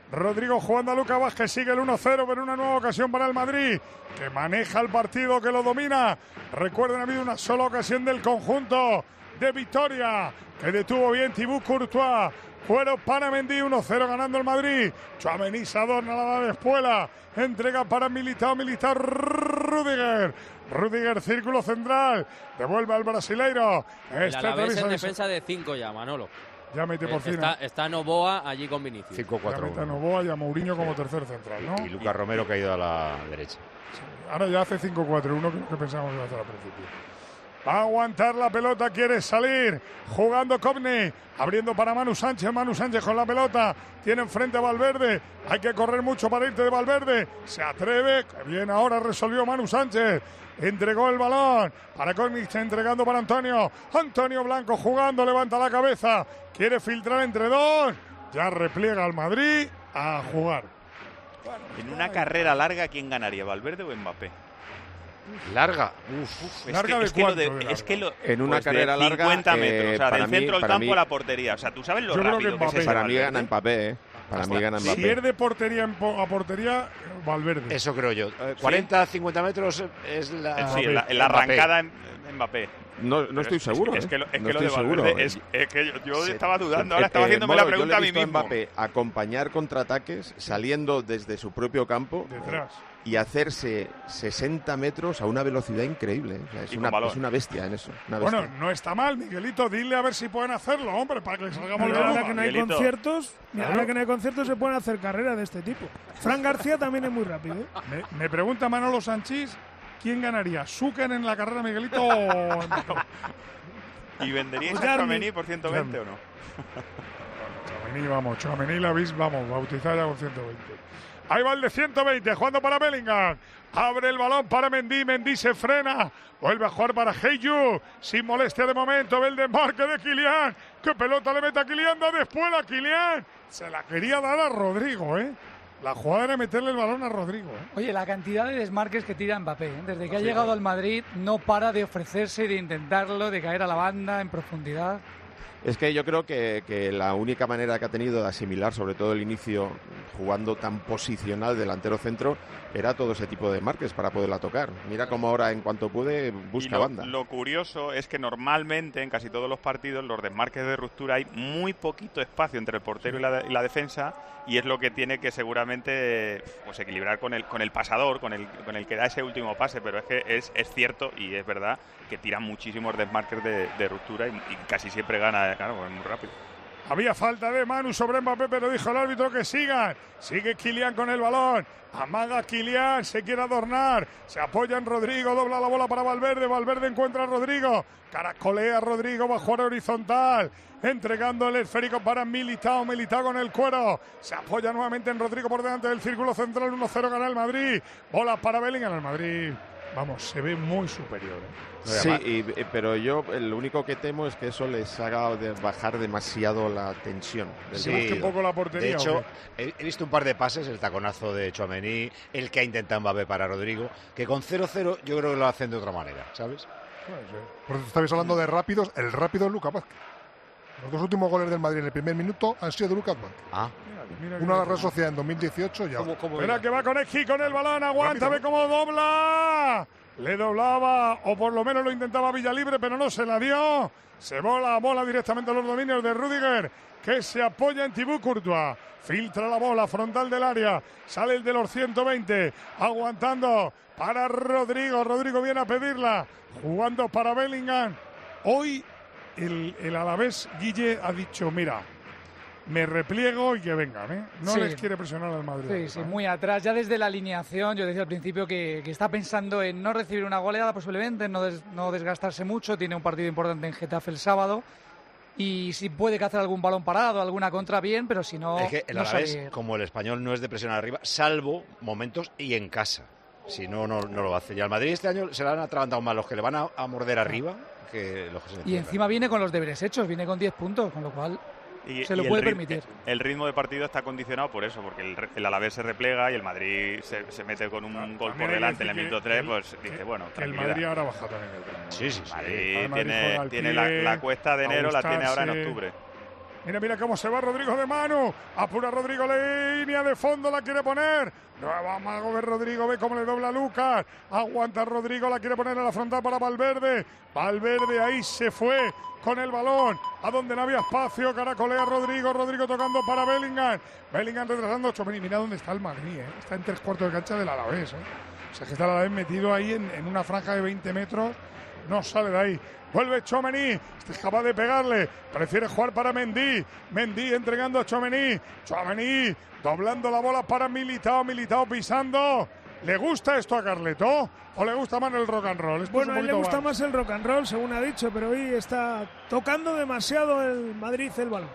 Rodrigo jugando a Lucas Vázquez, sigue el uno cero, pero una nueva ocasión para el Madrid, que maneja el partido, que lo domina. Recuerden, ha habido una sola ocasión del conjunto de Vitoria, que detuvo bien Thibaut Courtois. Cuero para Mendy, uno cero ganando el Madrid. Tchouaméni se adorna la de Espuela. Entrega para Militao, Militao, Rudiger. Rudiger, círculo central. Devuelve al brasileiro. El Alavés en defensa de cinco ya, Manolo. Ya mete por fin. Está, está Novoa allí con Vinicius. cinco cuatro uno. Ya mete a Novoa y a Mourinho como tercer central, ¿no? Y, y Lucas Romero que ha ido a la derecha. Sí. Ahora ya hace cinco cuatro uno, que es lo que pensábamos que iba a hacer al principio. Va a aguantar la pelota, quiere salir. Jugando Kobni, abriendo para Manu Sánchez. Manu Sánchez con la pelota. Tiene enfrente a Valverde. Hay que correr mucho para irte de Valverde. Se atreve. Bien, ahora resolvió Manu Sánchez. Entregó el balón para Kobni, entregando para Antonio. Antonio Blanco jugando, levanta la cabeza. Quiere filtrar entre dos. Ya repliega al Madrid a jugar. Bueno, en una carrera larga, ¿quién ganaría, Valverde o Mbappé? Larga. Uf, uf, larga es de que, es que, cuánto de, de larga? Es que lo, en una pues carrera de larga, cincuenta metros, eh, o sea, del mí, centro del para campo mí, a la portería. O sea, tú sabes lo yo rápido creo que, que es ese Para mí Valverde. gana Mbappé, ¿eh? Para mí gana Mbappé. Pierde portería en po- a portería Valverde. Eso creo yo. Eh, cuarenta a cincuenta metros es la, Sí, en la, en la arrancada en, en Mbappé. No, no estoy es, seguro. Es, es que lo, es no que lo de estoy Valverde seguro. es, es que yo, yo Se, estaba dudando, eh, ahora estaba eh, haciéndome Moro, la pregunta yo a le he mí visto mismo. Mbappé acompañar contraataques saliendo desde su propio campo detrás y hacerse sesenta metros a una velocidad increíble. O sea, es, una, es una bestia en eso. Una bestia. Bueno, no está mal, Miguelito. Dile a ver si pueden hacerlo, hombre, para que salgamos de ahora la que no hay Miguelito. conciertos, Claro. ahora que no hay conciertos se pueden hacer carreras de este tipo. Fran García también es muy rápido. ¿eh? Me, me pregunta Manolo Sanchís, ¿quién ganaría? ¿Zúcar en la carrera, Miguelito, o ¿Y venderíais Pues a Jarni. Tchouaméni por ciento veinte o no? Tchouaméni, vamos, Tchouaméni la habéis, vamos, bautizada ya con ciento veinte. Ahí va el de ciento veinte, jugando para Bellingham. Abre el balón para Mendy, Mendy se frena. Vuelve a jugar para Heyu, sin molestia de momento. Ve el desmarque de Kylian. ¡Qué pelota le mete a Kylian! Da después a Kylian. Se la quería dar a Rodrigo, ¿eh? La jugada era meterle el balón a Rodrigo, ¿eh? Oye, la cantidad de desmarques que tira Mbappé, ¿eh? Desde que ha Sí, llegado ¿no? al Madrid no para de ofrecerse, de intentarlo, de caer a la banda en profundidad. Es que yo creo que, que la única manera que ha tenido de asimilar, sobre todo el inicio, jugando tan posicional delantero centro, era todo ese tipo de marques para poderla tocar. Mira cómo ahora, en cuanto puede, busca Y lo, banda. lo curioso es que normalmente en casi todos los partidos los desmarques de ruptura hay muy poquito espacio entre el portero y la, y la defensa, y es lo que tiene que seguramente pues equilibrar con el con el pasador, con el con el que da ese último pase. Pero es que es, es cierto y es verdad que tira muchísimos desmarques de, de ruptura y, y casi siempre gana, claro, es muy rápido. Había falta de Manu sobre Mbappé, pero dijo el árbitro que sigan. Sigue Kylian con el balón. Amaga Kylian, se quiere adornar. Se apoya en Rodrigo, dobla la bola para Valverde. Valverde encuentra a Rodrigo. Caracolea a Rodrigo, va a jugar horizontal. Entregando el esférico para Militao. Militao con el cuero. Se apoya nuevamente en Rodrigo por delante del círculo central. uno cero gana el Madrid. Bola para Bellingham. El Madrid, vamos, se ve muy superior, ¿eh? Sí, y, pero yo el único que temo es que eso les haga de bajar demasiado la tensión. Del Sí, que un poco la portería. De hecho, ¿o he, he visto un par de pases, el taconazo de Tchouaméni, el que ha intentado Mbappé para Rodrigo, que con cero cero yo creo que lo hacen de otra manera, ¿sabes? Por eso estabais hablando de rápidos, el rápido es Lucas Vázquez. Los dos últimos goles del Madrid en el primer minuto han sido de Lucas Vázquez. Ah. Mira, Uno a la Real Sociedad en dos mil dieciocho y ahora. Espera que va con Esqui con el balón, aguanta, ve cómo dobla. Le doblaba, o por lo menos lo intentaba Villalibre, pero no se la dio. Se bola, bola directamente a los dominios de Rudiger, que se apoya en Thibaut Courtois. Filtra la bola, frontal del área. Sale el de los ciento veinte, aguantando para Rodrigo. Rodrigo viene a pedirla, jugando para Bellingham. Hoy el, el Alavés, Guille, ha dicho, mira, me repliego y que vengan, ¿eh? No Sí. les quiere presionar al Madrid. Sí, sí, muy atrás. Ya desde la alineación, yo decía al principio que, que está pensando en no recibir una goleada posiblemente, en no, des- no desgastarse mucho. Tiene un partido importante en Getafe el sábado. Y si puede que hacer algún balón parado, alguna contra, bien, pero si no, Es que el no Alavés, salir. como el español, no es de presionar arriba, salvo momentos y en casa. Si no, no, no lo hace. Y al Madrid este año se le han atragantado más los que le van a, a morder arriba que los que se le Y cierran. encima viene con los deberes hechos, viene con diez puntos, con lo cual Y, se lo y el puede rit- permitir. El ritmo de partido está condicionado por eso, porque el, re- el Alavés se replega y el Madrid se, se mete con un gol también por hay que delante en el decir minuto que tres, el- pues dice, bueno, Que el tranquilidad. Madrid ahora baja también el ritmo. Sí, sí, sí. Madrid El Madrid juega tiene, al tiene pie, la, la cuesta de a enero, la tiene ahora en gustarse. octubre. Mira, mira cómo se va Rodrigo de mano. Apura Rodrigo, línea de fondo, la quiere poner. Nueva amago de Rodrigo, ve cómo le dobla a Lucas. Aguanta Rodrigo, la quiere poner a la frontal para Valverde. Valverde ahí se fue con el balón, a donde no había espacio. Caracolea Rodrigo, Rodrigo tocando para Bellingham. Bellingham retrasando. Tchouaméni, mira dónde está el Madrid, ¿eh? Está en tres cuartos de cancha del Alavés, ¿eh? O sea, que está el Alavés metido ahí en, en una franja de veinte metros. No sale de ahí. Vuelve Tchouaméni, este es capaz de pegarle, prefiere jugar para Mendy. Mendy entregando a Tchouaméni. Tchouaméni doblando la bola para Militao. Militao pisando. ¿Le gusta esto a Carleto o le gusta más el rock and roll? Esto Bueno, es a un él le poquito gusta más. más el rock and roll, según ha dicho, pero hoy está tocando demasiado el Madrid el balón.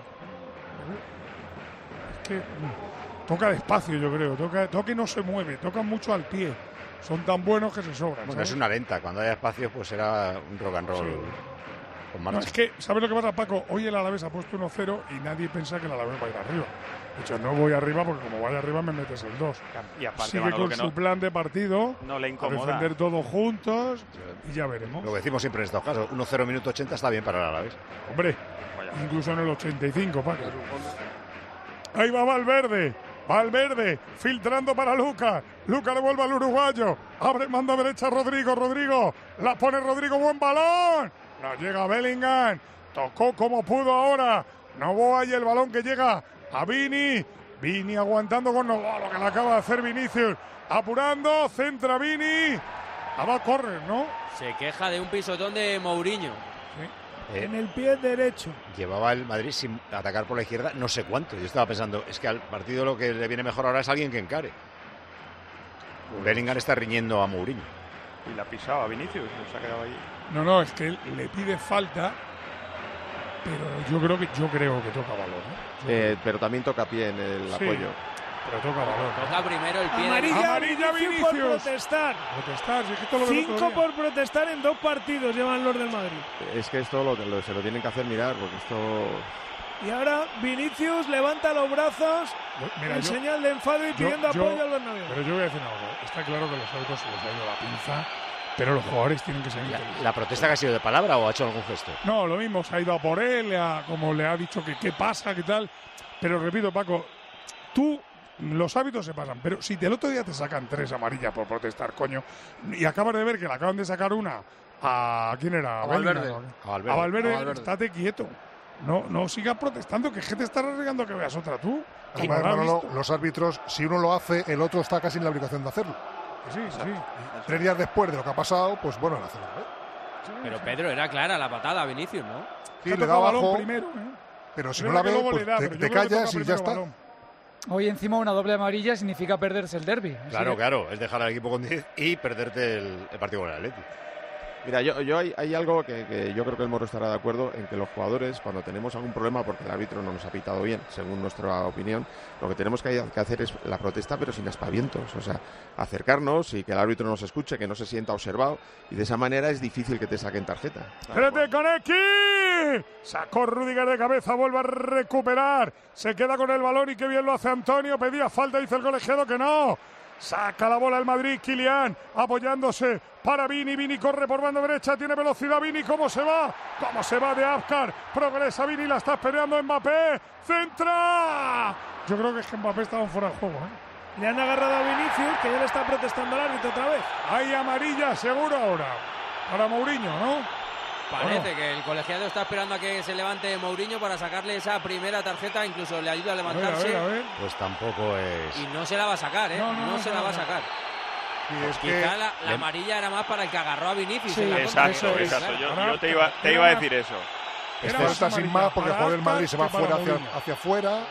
Es que mm, toca despacio, yo creo. Toca, toca y no se mueve, tocan mucho al pie. Son tan buenos que se sobran. Bueno, ¿sabes? es una lenta. Cuando haya espacio, pues será un rock and roll Sí. con No, marcha. es que, ¿sabes lo que pasa, Paco? Hoy el Alavés ha puesto uno cero y nadie piensa que el Alavés va a ir arriba. De hecho, no voy arriba porque como vaya arriba me metes el dos. Y aparte, Sigue Manolo, con que su no, plan de partido, no le a incomoda. defender todos juntos y ya veremos. Lo que decimos siempre en estos casos, uno cero minuto ochenta está bien para el Alavés. Hombre, incluso en el ochenta y cinco, Paco. Ahí va Valverde. Valverde filtrando para Lucas. Lucas le vuelve al uruguayo. Abre manda derecha Rodrigo. Rodrigo. La pone Rodrigo. Buen balón. La llega Bellingham. Tocó como pudo ahora. Novoa y el balón que llega a Vini. Vini aguantando con Novoa. Lo que le acaba de hacer Vinicius. Apurando. Centra Vini. Ah, va a correr, ¿no? Se queja de un pisotón de Mourinho. Eh, En el pie derecho. Llevaba el Madrid sin atacar por la izquierda no sé cuánto. Yo estaba pensando, es que al partido lo que le viene mejor ahora es alguien que encare. Bellingham está riñendo a Mourinho. Y la pisaba Vinicius, se ha quedado ahí. No, no, es que él le pide falta. Pero yo creo que yo creo que toca balón, ¿eh? Yo Eh, pero también toca pie en el Sí. apoyo. Pero toca balón. Toca primero el pie. Amarilla, Amarilla, Vinicius por Vinicius. protestar. Protestar, si es que esto lo veo Cinco todavía. por protestar en dos partidos llevan los del Madrid. Es que esto lo, lo- se lo tienen que hacer mirar, porque esto... Y ahora Vinicius levanta los brazos Mira, en yo- señal de enfado y yo- pidiendo yo- apoyo al Bernabéu. Pero yo voy a decir una cosa. Está claro que los árbitros se les ha ido la pinza, pero los jugadores tienen que ser La, inteligentes. la protesta que ha sido de palabra o ha hecho algún gesto? No, lo mismo, se ha ido a por él, le ha- como le ha dicho que qué pasa, qué tal. Pero repito, Paco, tú, los hábitos se pasan, pero si el otro día te sacan tres amarillas por protestar, coño, y acabas de ver que le acaban de sacar una a... ¿Quién era? A Bellingham, Valverde. ¿no? A Valverde. A Valverde, A Valverde. estate quieto. No, no sigas protestando, que es que te estás arriesgando que veas otra tú. Como Además, la has Manolo, visto. los árbitros, si uno lo hace, el otro está casi en la obligación de hacerlo. Sí, sí. Tres días después de lo que ha pasado, pues bueno, el hacerlo. ¿eh? Pero Pedro, era clara la patada a Vinicius, ¿no? Sí, Se ha le da tocado balón abajo, primero, ¿eh? pero si Es no la verdad que ve, luego pues le da, te, pero yo te creo que callas toca y ya primero está. balón. Hoy encima una doble amarilla significa perderse el derbi. Claro, claro, es dejar al equipo con diez y perderte el, el partido con el Atleti. Mira, yo, yo hay, hay algo que, que yo creo que el Moro estará de acuerdo en que los jugadores, cuando tenemos algún problema porque el árbitro no nos ha pitado bien, según nuestra opinión, lo que tenemos que, que hacer es la protesta, pero sin aspavientos. O sea, acercarnos y que el árbitro nos escuche, que no se sienta observado, y de esa manera es difícil que te saquen tarjeta. ¡Espérate, Konecki! Sacó Rüdiger de cabeza, vuelve a recuperar. Se queda con el balón y qué bien lo hace Antonio. Pedía falta, dice el colegiado que no. Saca la bola el Madrid, Kylian, apoyándose para Vini. Vini corre por banda derecha, tiene velocidad Vini. ¿Cómo se va? ¿Cómo se va de Abkar? Progresa Vini, la está esperando Mbappé. ¡Centra! Yo creo que es que Mbappé estaba fuera de juego, ¿eh? Le han agarrado a Vinicius, que ya le está protestando al árbitro otra vez. Hay amarilla seguro ahora para Mourinho, ¿no? Parece Bueno. que el colegiado está esperando a que se levante Mourinho para sacarle esa primera tarjeta, incluso le ayuda a A ver, a levantarse. ver, a ver. Pues tampoco es... Y no se la va a sacar, ¿eh? No, No, no, no, se no, la va a no. sacar. Y es que Quizá la, la le- amarilla era más para el que agarró a Vinicius. Sí. en la contra. Exacto, Eso es. exacto. Yo, Ahora, yo te, iba, te iba a decir eso. es Era falta más sin amarilla más porque el para jugador del Madrid se va Abkar que fuera para hacia, Mourinho. hacia afuera. Ya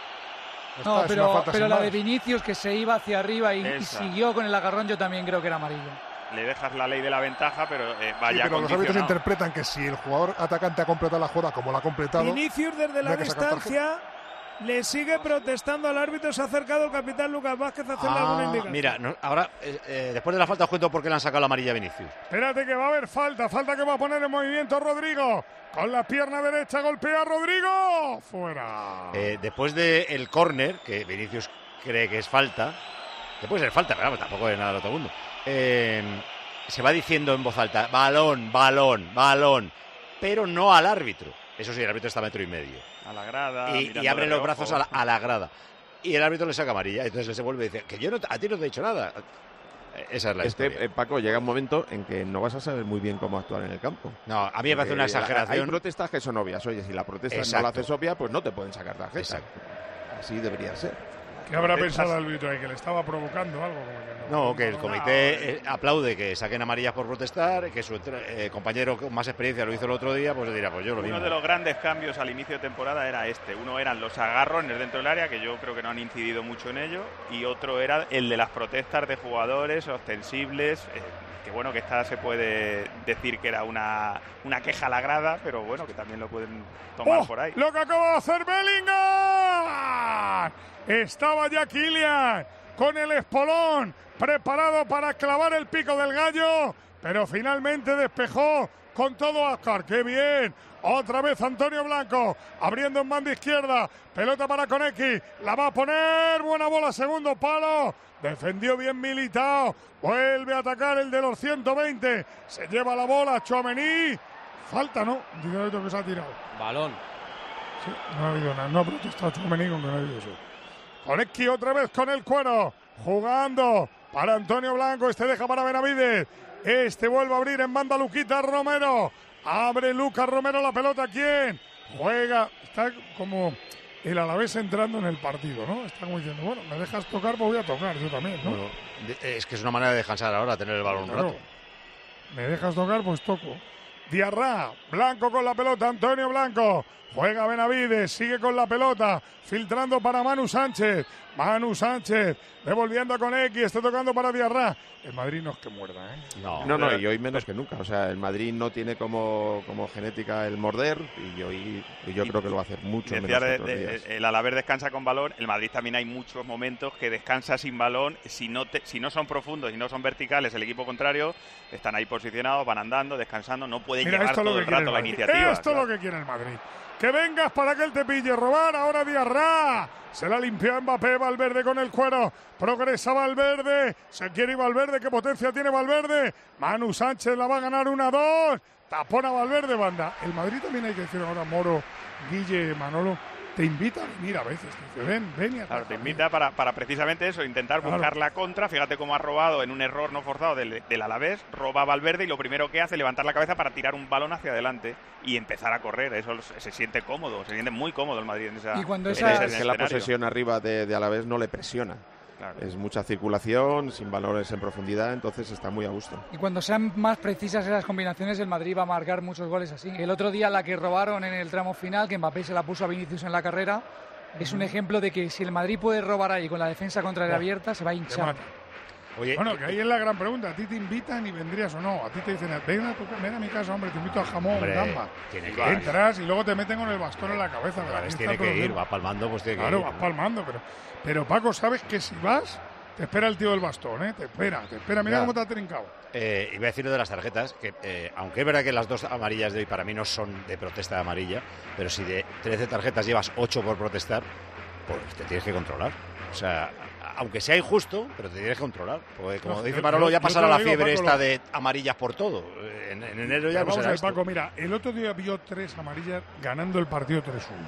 No, está, es una pero, falta pero sin la más. de Vinicius, que se iba hacia arriba y, y Esa. siguió con el agarrón, yo también creo que era amarilla. Le dejas la ley de la ventaja, pero eh, Sí, vaya pero los árbitros condicionado. interpretan que si el jugador atacante ha completado la jugada como la ha completado, Vinicius desde no la hay que sacar distancia le sigue protestando al árbitro. Se ha acercado el capitán Lucas Vázquez a hacerle Ah, alguna indicación. mira, no, ahora, eh, eh, después de la falta os cuento por qué le han sacado la amarilla a Vinicius. Espérate que va a haber falta, falta que va a poner en movimiento Rodrigo. Con la pierna derecha golpea a Rodrigo. Fuera. Eh, después del córner, que Vinicius cree que es falta, que puede ser falta, pero vamos, tampoco es nada del otro mundo, eh, se va diciendo en voz alta, balón, balón, balón, pero no al árbitro. Eso sí, el árbitro está a metro y medio. A la grada. Y, y abre los brazos a la, a la grada. Y el árbitro le saca amarilla. Entonces se vuelve y dice, que yo no, a ti no te he dicho nada. Esa es la este, historia. Eh, Paco, llega un momento en que no vas a saber muy bien cómo actuar en el campo. No, a mí me parece una exageración. Hay protestas que son obvias. Oye, si la protesta Exacto. no la haces obvia, pues no te pueden sacar tarjeta. Exacto. Así debería ser. ¿Qué habrá pensado el árbitro ahí? ¿Que le estaba provocando algo? Como que no, no, que el comité eh, aplaude que saquen amarillas por protestar, que su eh, compañero con más experiencia lo hizo el otro día, pues dirá, pues yo lo mismo. Uno de los grandes cambios al inicio de temporada era este. Uno eran los agarrones dentro del área, que yo creo que no han incidido mucho en ello, y otro era el de las protestas de jugadores ostensibles, eh, que bueno, que esta se puede decir que era una, una queja a la grada, pero bueno, que también lo pueden tomar oh, por ahí. Lo que acaba de hacer Bellingham. Estaba ya Kylian con el espolón preparado para clavar el pico del gallo, pero finalmente despejó con todo Ascar. ¡Qué bien! Otra vez Antonio Blanco abriendo en banda izquierda. Pelota para Konecki. La va a poner. Buena bola, segundo palo. Defendió bien Militao. Vuelve a atacar el de los ciento veinte. Se lleva la bola Tchouaméni. Falta, ¿no? Dice que se ha tirado. Balón. Sí, no ha habido nada. No ha protestado Tchouaméni con que no ha habido eso. Konecki otra vez con el cuero. Jugando para Antonio Blanco. Este deja para Benavides. Este vuelve a abrir en banda Luquita Romero. Abre Lucas Romero la pelota. ¿Quién? Juega. Está como el Alavés entrando en el partido, ¿no? Está como diciendo, bueno, me dejas tocar, pues voy a tocar yo también, ¿no? Bueno, es que es una manera de descansar ahora, tener el balón claro. un rato. Me dejas tocar, pues toco. Diarra, Blanco con la pelota, Antonio Blanco. Juega Benavides, sigue con la pelota, filtrando para Manu Sánchez. Manu Sánchez, devolviendo con X, está tocando para Diarra. El Madrid no es que muerda, ¿eh? No, no, no, y hoy menos que nunca. O sea, el Madrid no tiene como, como genética el morder y hoy y yo y, creo que lo va a hacer mucho menos de, que otros de, días. El Alavés descansa con balón, el Madrid también hay muchos momentos que descansa sin balón. Si no, te, si no son profundos y no son verticales, el equipo contrario están ahí posicionados, van andando, descansando, no pueden Mira, llevar todo el rato el la iniciativa. Esto claro. es lo que quiere el Madrid. Que vengas para que él te pille, robar, ahora Diarra. Se la limpió Mbappé, Valverde con el cuero. Progresa Valverde, se quiere ir Valverde, qué potencia tiene Valverde. Manu Sánchez la va a ganar una dos. Tapona Valverde, banda. El Madrid también hay que decir ahora, Moro, Guille, Manolo, te invita a venir a veces. Te dice, ven, ven y claro, te invita para, para precisamente eso, intentar buscar claro. la contra. Fíjate cómo ha robado en un error no forzado del, del Alavés, roba Valverde y lo primero que hace es levantar la cabeza para tirar un balón hacia adelante y empezar a correr. Eso se siente cómodo, se siente muy cómodo el Madrid en esa. Y cuando esa, es que la posesión arriba de, de Alavés no le presiona. Claro. Es mucha circulación, sin valores en profundidad, entonces está muy a gusto. Y cuando sean más precisas esas combinaciones, el Madrid va a marcar muchos goles así. El otro día la que robaron en el tramo final, que Mbappé se la puso a Vinicius en la carrera, es un ejemplo de que si el Madrid puede robar ahí con la defensa contraria abierta, se va a hinchar. Oye, bueno, que ahí es la gran pregunta. ¿A ti te invitan y vendrías o no? A ti te dicen, ven a, tu, ven a mi casa, hombre, te invito a jamón, hombre, gamba. Tiene que entras y luego te meten con el bastón en la cabeza. Claro, tiene que ir, va palmando, pues tiene claro, que ir. Claro, vas palmando, pero, pero Paco, ¿sabes que si vas, te espera el tío del bastón, ¿eh? Te espera, te espera. Mira ya. cómo te ha trincado. Eh, iba a decir lo de las tarjetas, que eh, aunque es verdad que las dos amarillas de hoy para mí no son de protesta de amarilla, pero si de trece tarjetas llevas ocho por protestar, pues te tienes que controlar. O sea, aunque sea injusto, pero te tienes que controlar. Porque como no, dice Manolo, ya pasará la fiebre digo, Paco, esta lo... de amarillas por todo. En, en enero ya no será esto. Paco, mira, el otro día vio tres amarillas ganando el partido tres uno.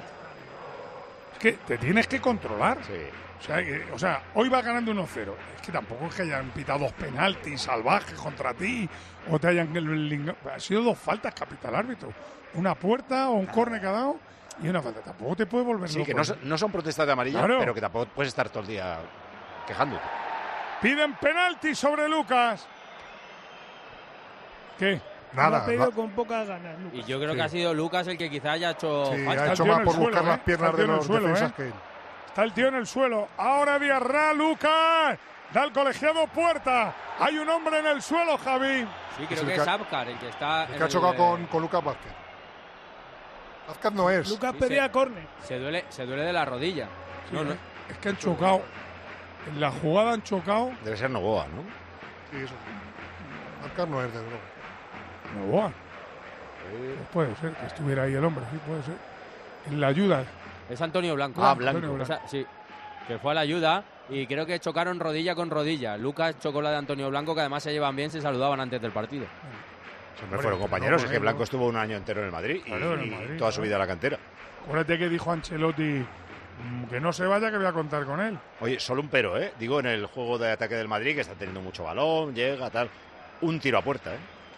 Es que te tienes que controlar. Sí. O sea, que, o sea, hoy va ganando uno cero. Es que tampoco es que hayan pitado dos penaltis salvajes contra ti o te hayan... Ha sido dos faltas capital árbitro. Una puerta o un córner que ha dado y una falta. Tampoco te puede volver sí, loco. Sí, que no, no son protestas de amarilla, claro. pero que tampoco puedes estar todo el día quejándote. Piden penalti sobre Lucas. ¿Qué? Nada. Lo ha pedido con pocas ganas, Lucas. Y yo creo sí. que ha sido Lucas el que quizá haya hecho sí, falta. ha hecho más por suelo, buscar ¿eh? las piernas de los suelo, defensas ¿eh? que él. Está el tío en el suelo. Ahora Diarra, Lucas. Da el colegiado Puerta. Hay un hombre en el suelo, Javi. Sí, creo es que es Abkar el que está. El que ha chocado el... con, con Lucas Vázquez. Vázquez no es. Lucas sí, pedía se, córner. Se duele, se duele de la rodilla. Sí, no, no. Es que han chocado. En la jugada han chocado. Debe ser Novoa, ¿no? Sí, eso. Vázquez no es de droga. Novoa. Sí. Pues puede ser que estuviera ahí el hombre, sí, puede ser. En la ayuda. Es Antonio Blanco. Ah, Blanco. Blanco. O sea, sí. Que fue a la ayuda y creo que chocaron rodilla con rodilla. Lucas chocó la de Antonio Blanco, que además se llevan bien, se saludaban antes del partido. Siempre fueron compañeros, es que Blanco estuvo un año entero en el Madrid y, Claro, en el y Madrid, toda claro. su vida en la cantera. Acuérdate que dijo Ancelotti que no se vaya, que voy a contar con él. Oye, solo un pero, ¿eh? Digo, en el juego de ataque del Madrid, que está teniendo mucho balón, llega, tal. Un tiro a puerta, ¿eh?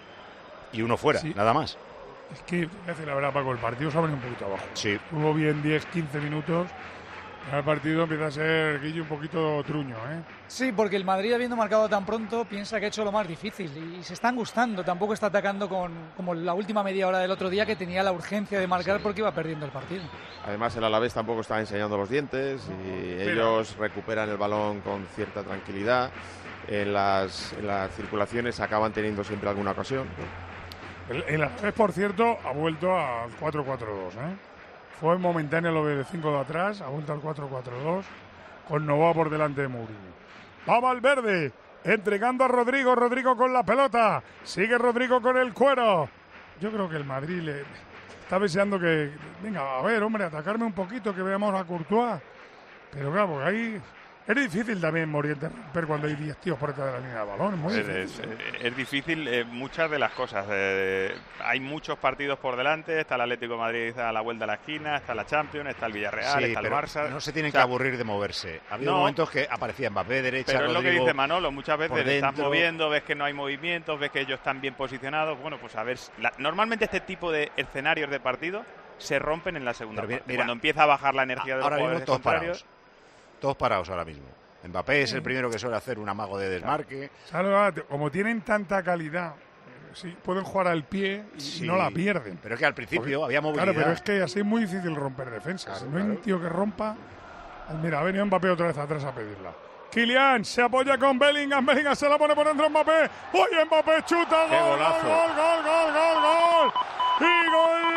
Y uno fuera, Sí. nada más. Es que, voy a decir la verdad, Paco, el partido se ha venido un poquito abajo. Sí. Tuvo bien diez, quince minutos. El partido empieza a ser, Guille, un poquito truño, ¿eh? Sí, porque el Madrid, habiendo marcado tan pronto, piensa que ha hecho lo más difícil y se están gustando. Tampoco está atacando con como la última media hora del otro día, que tenía la urgencia de marcar porque iba perdiendo el partido. Además, el Alavés tampoco está enseñando los dientes y ellos recuperan el balón con cierta tranquilidad. En las, en las circulaciones acaban teniendo siempre alguna ocasión. El, el Alavés, por cierto, ha vuelto al cuatro cuatro dos, ¿eh? Fue momentáneo lo de cinco de atrás, ha vuelto al cuatro cuatro dos, con Novoa por delante de Mourinho. Va Valverde, entregando a Rodrigo, Rodrigo con la pelota, sigue Rodrigo con el cuero. Yo creo que el Madrid le está deseando que, venga, a ver, hombre, atacarme un poquito, que veamos a Courtois. Pero claro, porque ahí es difícil también Moriente romper cuando hay diez tíos por detrás de la línea de balón. Es muy Es, difícil. es- es difícil eh, muchas de las cosas. Eh, hay muchos partidos por delante. Está el Atlético de Madrid a la vuelta a la esquina, está la Champions, está el Villarreal, Sí, está el pero Barça. no se tienen O sea, que aburrir de moverse. Ha habido no. momentos que aparecía Mbappé derecha, Pero es lo que Rodrigo dice Manolo, muchas por veces le estás dentro. moviendo, ves que no hay movimientos, ves que ellos están bien posicionados. Bueno, pues a ver, la- normalmente este tipo de escenarios de partido se rompen en la segunda Pero mira, parte. mira, Cuando empieza a bajar la energía de los Ahora mismo jugadores todos contrarios. parados. Todos parados ahora mismo. Mbappé es el primero que suele hacer un amago de desmarque. ¿Sabes? Como tienen tanta calidad, eh, sí, pueden jugar al pie y, Sí, y no la pierden. Pero es que al principio Porque- había movilidad. Claro, pero es que así es muy difícil romper defensas. Claro, si no hay un claro. tío que rompa. Ay, mira, ha venido Mbappé otra vez atrás a pedirla. Kylian se apoya con Bellingham. Bellingham se la pone por dentro Mbappé. Oye, Mbappé chuta. ¡Qué Gol, golazo! gol, gol, gol, gol, gol. Y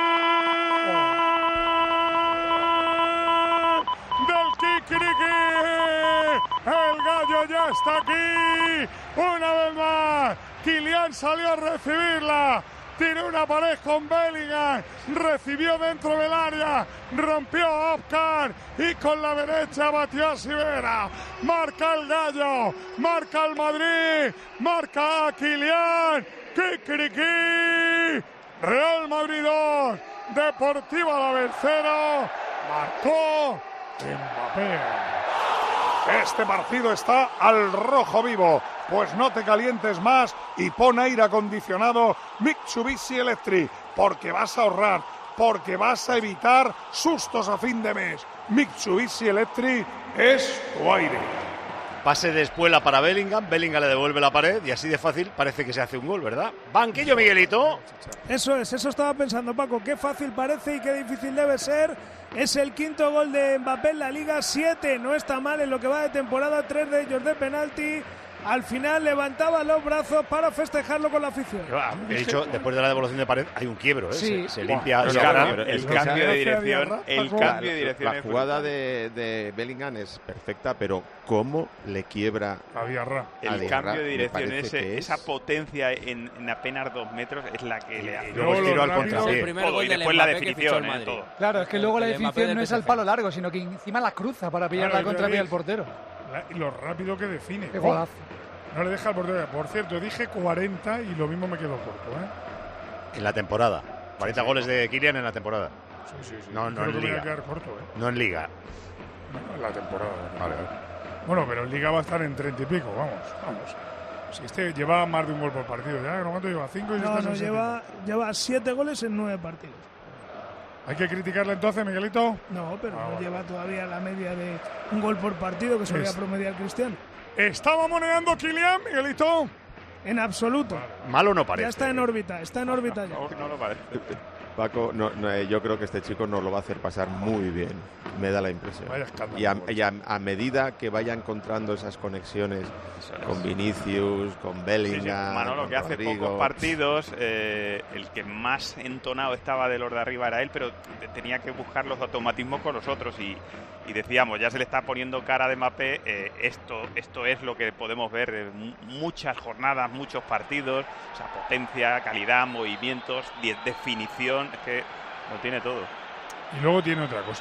gol del Kikiriki. El gallo ya está aquí. Una vez más. Kylian salió a recibirla. Tiró una pared con Bellingham, recibió dentro del área, rompió a Oscar y con la derecha batió a Sivera. Marca el gallo, marca el Madrid, marca a Kylian. Kikiriki. Real Madrid dos, Deportivo Alavés cero. Marcó Mbappé. Este partido está al rojo vivo. Pues no te calientes más y pon aire acondicionado Mitsubishi Electric, porque vas a ahorrar, porque vas a evitar sustos a fin de mes. Mitsubishi Electric es tu aire. Pase de espuela para Bellingham. Bellingham le devuelve la pared y así de fácil parece que se hace un gol, ¿verdad? Banquillo, Miguelito. Eso es, eso estaba pensando Paco, qué fácil parece y qué difícil debe ser. Es el quinto gol de Mbappé en la Liga, siete, no está mal en lo que va de temporada, tres de ellos de penalti. Al final levantaba los brazos para festejarlo con la afición. He dicho, después de la devolución de pared hay un quiebro, ¿eh? Sí. Se, se limpia. Pero se claro, agarra. pero el es que cambio esa- de dirección, el Paco. cambio de dirección. La es jugada brutal. de, de Bellingham es perfecta, pero ¿cómo le quiebra? A Diarra. El Adiarra, cambio de me dirección, parece ese- que es- esa potencia en, en apenas dos metros es la que le hace. Y luego el Luego tiro lo al rápido- contrapié. El primer Todo, gol y del después la Mbappé que fichó definición, el eh, Madrid. todo. Claro, es que luego la El Mbappé definición del no es P S al G. palo largo, sino que encima la cruza para pillar Claro, la contrapié yo del portero. La- y lo rápido que define. Qué Oh, golazo. no le deja al portero. Por cierto, dije cuarenta y lo mismo me quedo corto, ¿eh? En la temporada. cuarenta goles de Kylian en la temporada. Sí, sí, sí. No, no Creo en que me voy Liga. a quedar corto, ¿eh? No en Liga. No, en la temporada. Vale, vale. Bueno, pero en Liga va a estar en treinta y pico, vamos, vamos. Si este lleva más de un gol por partido ya, ¿no? ¿Cuánto lleva? ¿Cinco? Y No, estás no, en lleva, lleva siete goles en nueve partidos. ¿Hay que criticarle entonces, Miguelito? No, pero Ah, no vale. lleva todavía la media de un gol por partido que solía Es- promediar Cristiano. ¿Estaba moneando Kylian, Miguelito? En absoluto. Malo no parece. Ya está en órbita, está en órbita ya. No, no lo parece. Paco, no, no, eh, yo creo que este chico nos lo va a hacer pasar muy bien, me da la impresión. Vaya escándalo. Y a, y a- a medida que vaya encontrando esas conexiones con Vinicius, con Sí, sí. Bellingham, Manolo, con que hace Rodrigo, pocos partidos, eh, el que más entonado estaba de los de arriba era él, pero te- tenía que buscar los automatismos con los otros y, y decíamos, ya se le está poniendo cara de Mbappé, eh, esto, esto es lo que podemos ver, eh, mu- muchas jornadas, muchos partidos, o sea, potencia, calidad, movimientos, de- definición, es que lo tiene todo. Y luego tiene otra cosa.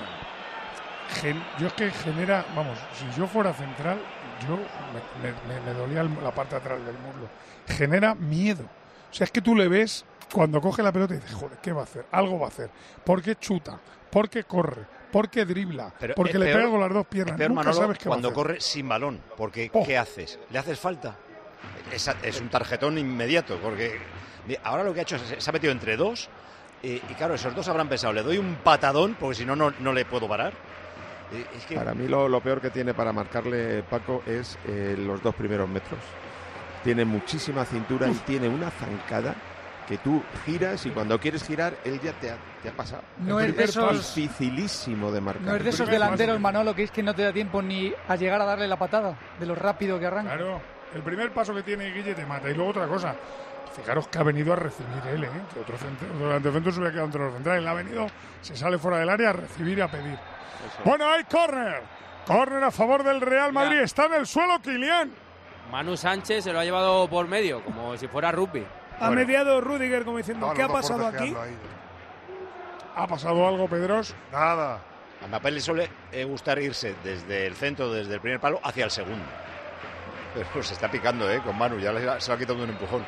Gen- yo es que genera, vamos, si yo fuera central, yo me, me- me- me dolía el- la parte de atrás del muslo. Genera miedo. O sea, es que tú le ves cuando coge la pelota y dices, joder, ¿qué va a hacer? Algo va a hacer. Porque chuta, porque corre, porque dribla, Pero porque es le peor- pega con las dos piernas. es peor, Nunca Manolo, sabes qué cuando va a hacer. corre sin balón, porque Oh. ¿qué haces? ¿Le haces falta? Es, es un tarjetón inmediato, porque ahora lo que ha hecho es se ha metido entre dos y, y claro, esos dos habrán pensado, le doy un patadón porque si no, no, no le puedo parar. Es que... Para mí lo, lo peor que tiene para marcarle Paco es eh, los dos primeros metros. Tiene muchísima cintura y tiene una zancada que tú giras y cuando quieres girar él ya te ha, te ha pasado. No El es de primer paso esos- dificilísimo de marcar. No es de esos delanteros, Manolo, que es que no te da tiempo ni a llegar a darle la patada, de lo rápido que arranca. Claro, el primer paso que tiene Guille te mata. Y luego otra cosa, fijaros que ha venido a recibir él, ¿eh? Que otro centro, delante centro se hubiera quedado entre los centrales. Él ha venido, se sale fuera del área a recibir y a pedir. Bueno, hay córner. Córner a favor del Real Madrid. Está en el suelo Kylian. Manu Sánchez se lo ha llevado por medio, como si fuera rugby. Ha mediado Rudiger como diciendo, ¿qué ha pasado aquí? ¿Ha pasado algo, Pedros? Nada. A Mbappé le suele eh, gustar irse desde el centro, desde el primer palo, hacia el segundo. Pero se está picando, ¿eh? Con Manu, ya le, se va quitando un empujón.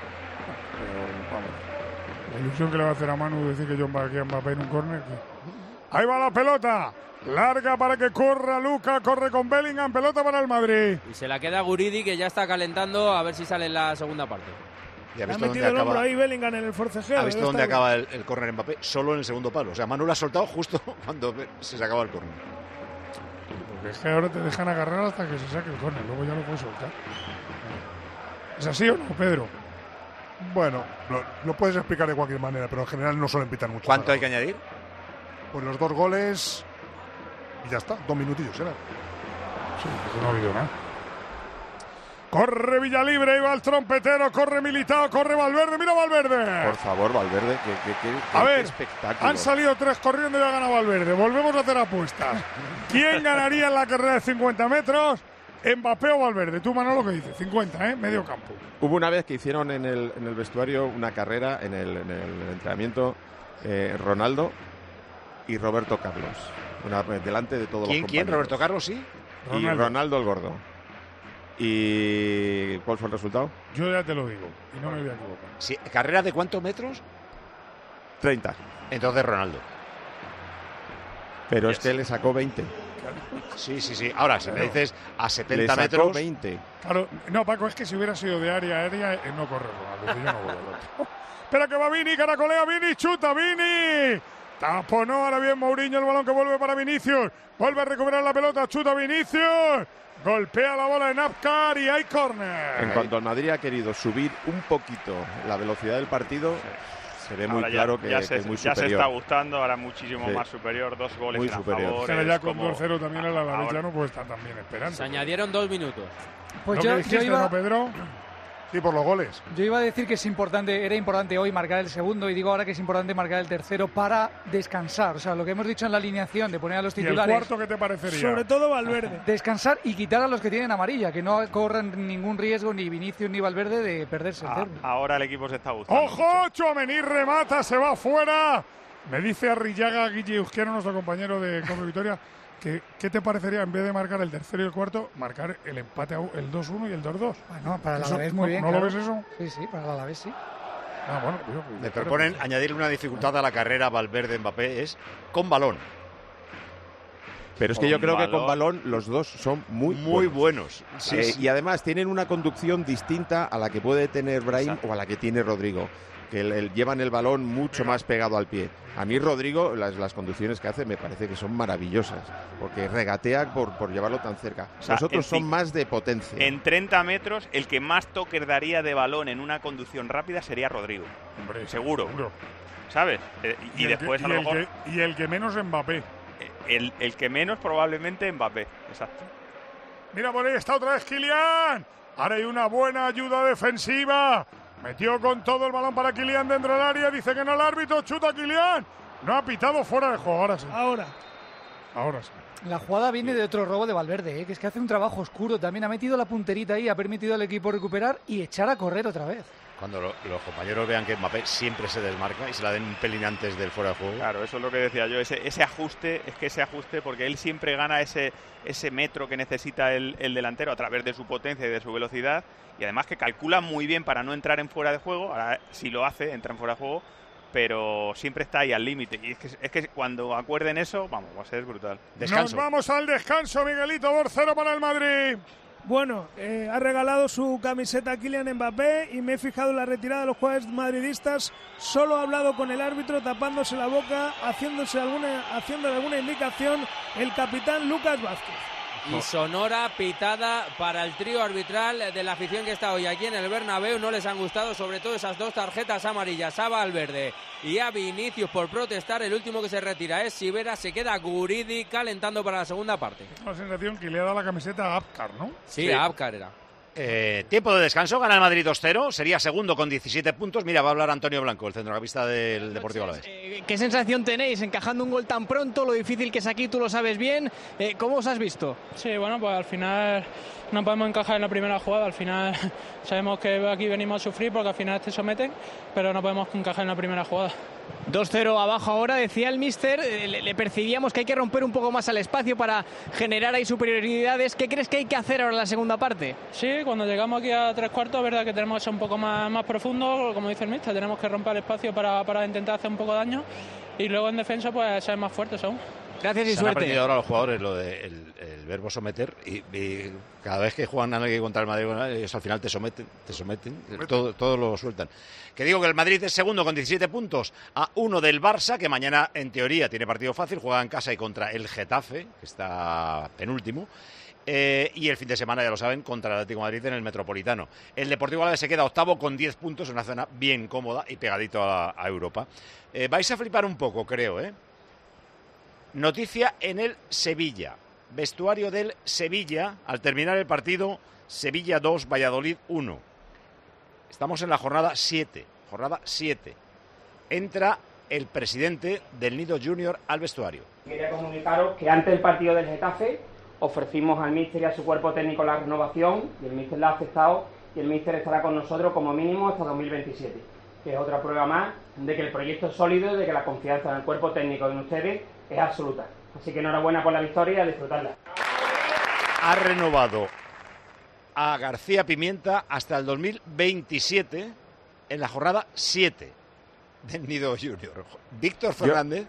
La ilusión que le va a hacer a Manu decir que yo embarqué a Mbappé en un córner. que- Ahí va la pelota. Larga para que corra Luka, corre con Bellingham, pelota para el Madrid. Y se la queda Guridi, que ya está calentando a ver si sale en la segunda parte. ¿Y ha Ha visto dónde metido el hombro acaba, ahí Bellingham en el forcejeo. ¿ha visto debe dónde estar- acaba el, el córner Mbappé? Solo en el segundo palo. O sea, Manu lo ha soltado justo cuando se sacaba el córner. Porque es que ahora te dejan agarrar hasta que se saque el córner, luego ya lo puedes soltar. ¿Es así o no, Pedro? Bueno, lo, lo puedes explicar de cualquier manera, pero en general no suelen pitar mucho. ¿Cuánto hay que añadir? Pues los dos goles y ya está, dos minutillos, ¿era? Sí, porque no ha habido nada. Corre Villalibre, ahí va el trompetero, corre Militao, corre Valverde, mira Valverde. Por favor, Valverde, que, que, que- A que ver, espectáculo. han salido tres corriendo y ha ganado Valverde. Volvemos a hacer apuestas. ¿Quién ganaría en la carrera de cincuenta metros? ¿Mbappé o Valverde? Tú, Manolo, ¿qué dices? cincuenta, ¿eh? Medio campo. Hubo una vez que hicieron en el, en el vestuario una carrera en el, en el- en el entrenamiento eh, Ronaldo y Roberto Carlos. Una, delante de todos ¿Quién, los quién? compañeros. ¿Roberto Carlos, sí? Y Ronaldo. Ronaldo el gordo. ¿Y cuál fue el resultado? Yo ya te lo digo, y no me voy a equivocar. Sí, ¿carrera de cuántos metros? treinta. Entonces Ronaldo. Pero es que le sacó veinte. Sí, sí, sí. Ahora, si me Claro. dices a Le setenta sacó metros... veinte. Claro, no, Paco, es que si hubiera sido de área aérea, eh, no corre Ronaldo, que yo no voy al otro. Espera que va Vini, caracolea Vini, chuta Vini. Taponó ahora bien Mourinho, el balón que vuelve para Vinicius. Vuelve a recuperar la pelota, chuta Vinicius. Golpea la bola en Apcar y hay córner. En cuanto al Madrid ha querido subir un poquito la velocidad del partido, se ve muy Ahora ya- claro que, ya, que se, es muy ya se superior. está gustando, ahora muchísimo Sí. más superior, dos goles Muy a superior. favor. Pero es ya con como- dos cero también el Alavés ahora- ya no puede estar también esperando. Se añadieron dos minutos. Pues ¿No yo, que yo dijiste, iba, no, Pedro? Sí, por los goles. yo iba a decir que es importante, era importante hoy marcar el segundo y digo ahora que es importante marcar el tercero para descansar. O sea, lo que hemos dicho en la alineación de poner a los ¿Y el titulares. cuarto qué te parecería? Sobre todo Valverde. Descansar y quitar a los que tienen amarilla, que no corran ningún riesgo ni Vinicius ni Valverde de perderse el A- derbi. ahora el equipo se está gustando. ¡Ojo! Tchouaméni remata, se va fuera. Me dice Arrillaga Guille Eusquiano, nuestro compañero de Come Vitoria, que ¿qué te parecería en vez de marcar el tercero y el cuarto, marcar el empate, a u- el dos uno y el dos dos? Bueno, para el Eso, Alavés muy ¿no- bien. ¿No lo claro. ves eso? Sí, sí, para el Alavés sí. Ah, bueno, digo, Me proponen añadirle una dificultad a la carrera Valverde-Mbappé, es con balón. Pero es que Con yo creo que balón. con balón los dos son muy, Muy buenos. buenos. Sí, Eh, sí. Y además tienen una conducción distinta a la que puede tener Brahim Exacto. o a la que tiene Rodrigo, que el- el- llevan el balón mucho más pegado al pie. A mí Rodrigo, las, las conducciones que hace me parece que son maravillosas, porque regatea por, por llevarlo tan cerca. O sea, Los otros en son fin, más de potencia. En treinta metros, el que más toques daría de balón en una conducción rápida sería Rodrigo. Hombre, Seguro. seguro. ¿Sabes? Eh, y, el después que, a y lo el mejor que- y el que menos Mbappé. el, el que menos probablemente Mbappé. Exacto. Mira, por ahí está otra vez Kylian. Ahora hay una buena ayuda defensiva. Metió con todo el balón para Kylian dentro del área. Dice que no el árbitro. Chuta Kylian. No ha pitado fuera de juego. Ahora sí. Ahora. Ahora sí. La jugada viene de otro robo de Valverde, ¿eh? Que es que hace un trabajo oscuro. También ha metido la punterita ahí, ha permitido al equipo recuperar y echar a correr otra vez. Cuando lo, los compañeros vean que Mbappé siempre se desmarca y se la den un pelín antes del fuera de juego. Claro, eso es lo que decía yo, ese, ese ajuste, es que ese ajuste, porque él siempre gana ese, ese metro que necesita el, el delantero a través de su potencia y de su velocidad, y además que calcula muy bien para no entrar en fuera de juego. Ahora si lo hace, entra en fuera de juego, pero siempre está ahí al límite, y es que, es que cuando acuerden eso, vamos, va a ser brutal. Descanso. Nos vamos al descanso, Miguelito, dos cero para el Madrid. Bueno, eh, ha regalado su camiseta a Kylian Mbappé y me he fijado en la retirada de los jugadores madridistas. Solo ha hablado con el árbitro tapándose la boca, haciéndose alguna, haciéndole alguna indicación el capitán Lucas Vázquez. Y sonora pitada para el trío arbitral de la afición que está hoy aquí en el Bernabéu. No les han gustado sobre todo esas dos tarjetas amarillas a Valverde y a Vinicius por protestar. El último que se retira es Sivera, se queda Guridi calentando para la segunda parte. La sensación que le ha dado la camiseta a Apcar, ¿no? Sí, sí. A Apcar era. Eh, tiempo de descanso, gana el Madrid dos cero, sería segundo con diecisiete puntos. Mira, va a hablar Antonio Blanco, el centrocampista del Deportivo Alavés. Eh, ¿Qué sensación tenéis encajando un gol tan pronto? Lo difícil que es aquí, tú lo sabes bien. Eh, ¿Cómo os has visto? Sí, bueno, pues al final no podemos encajar en la primera jugada. Al final sabemos que aquí venimos a sufrir porque al final te someten, pero no podemos encajar en la primera jugada. dos cero abajo ahora, decía el míster, eh, le, le percibíamos que hay que romper un poco más al espacio para generar ahí superioridades. ¿Qué crees que hay que hacer ahora en la segunda parte? Sí, cuando llegamos aquí a tres cuartos, es verdad que tenemos que ser un poco más, más profundo, como dice el míster, tenemos que romper el espacio para, para intentar hacer un poco de daño y luego en defensa pues ser más fuertes aún. Gracias y Se suerte. Han aprendido ahora los jugadores lo de el, el verbo someter y, y cada vez que juegan a alguien contra el Madrid, ellos al final te someten, te someten, todo, todo lo sueltan. Que digo que el Madrid es segundo con diecisiete puntos a uno del Barça, que mañana en teoría tiene partido fácil, juega en casa y contra el Getafe, que está penúltimo. Eh, y el fin de semana, ya lo saben, contra el Atlético de Madrid en el Metropolitano. El Deportivo Alavés se queda octavo con diez puntos, en una zona bien cómoda y pegadito a, a Europa. Eh, vais a flipar un poco, creo, ¿eh? Noticia en el Sevilla. Vestuario del Sevilla, al terminar el partido, Sevilla dos, Valladolid uno. Estamos en la jornada siete. Jornada siete. Entra el presidente del Nido Junior al vestuario. Quería comunicaros que antes del partido del Getafe ofrecimos al míster y a su cuerpo técnico la renovación y el míster la ha aceptado y el míster estará con nosotros como mínimo hasta dos mil veintisiete, que es otra prueba más de que el proyecto es sólido y de que la confianza en el cuerpo técnico de ustedes es absoluta. Así que enhorabuena por la victoria y a disfrutarla. Ha renovado a García Pimienta hasta el dos mil veintisiete en la jornada siete del Nido Junior. Víctor Fernández.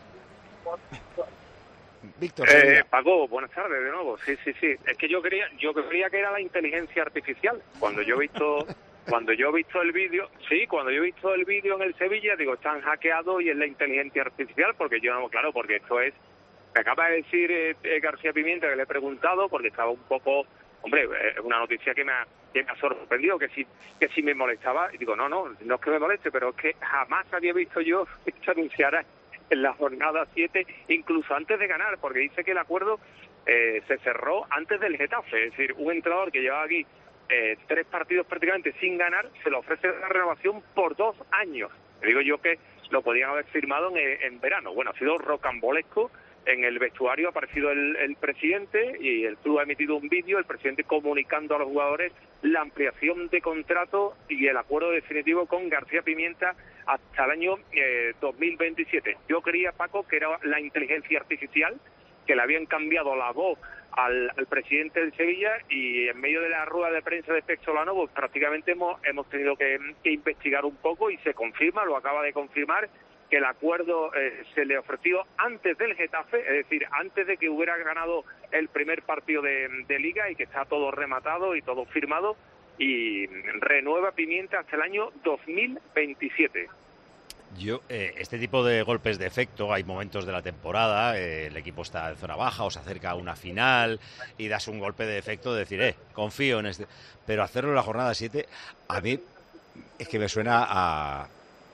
Víctor. Eh, Paco, buenas tardes de nuevo. Sí, sí, sí. Es que yo creía, yo creía que era la inteligencia artificial. Cuando yo he visto, cuando yo he visto el vídeo, sí, cuando yo he visto el vídeo en el Sevilla, digo, están hackeados y es la inteligencia artificial, porque yo no, claro, porque esto es, me acaba de decir eh, eh, García Pimienta, que le he preguntado, porque estaba un poco, hombre, es una noticia que me ha, que me ha sorprendido, que si, que si me molestaba, y digo, no, no, no es que me moleste, pero es que jamás había visto yo esto anunciara en la jornada siete, incluso antes de ganar, porque dice que el acuerdo eh, se cerró antes del Getafe, es decir, un entrenador que llevaba aquí eh, tres partidos prácticamente sin ganar, se le ofrece la renovación por dos años. Le digo yo que lo podían haber firmado en, en verano. Bueno, ha sido rocambolesco. En el vestuario ha aparecido el, el presidente y el club ha emitido un vídeo, el presidente comunicando a los jugadores la ampliación de contrato y el acuerdo definitivo con García Pimienta hasta el año eh, dos mil veintisiete. Yo creía, Paco, que era la inteligencia artificial, que le habían cambiado la voz al, al presidente del Sevilla y en medio de la rueda de prensa de Pezzolano, pues prácticamente hemos, hemos tenido que, que investigar un poco y se confirma, lo acaba de confirmar, que el acuerdo eh, se le ofreció antes del Getafe, es decir, antes de que hubiera ganado el primer partido de, de Liga y que está todo rematado y todo firmado y renueva Pimienta hasta el año dos mil veintisiete. Yo, eh, este tipo de golpes de efecto, hay momentos de la temporada, eh, el equipo está en zona baja o se acerca a una final y das un golpe de efecto de decir, eh, confío en este... Pero hacerlo en la jornada siete, a mí es que me suena a...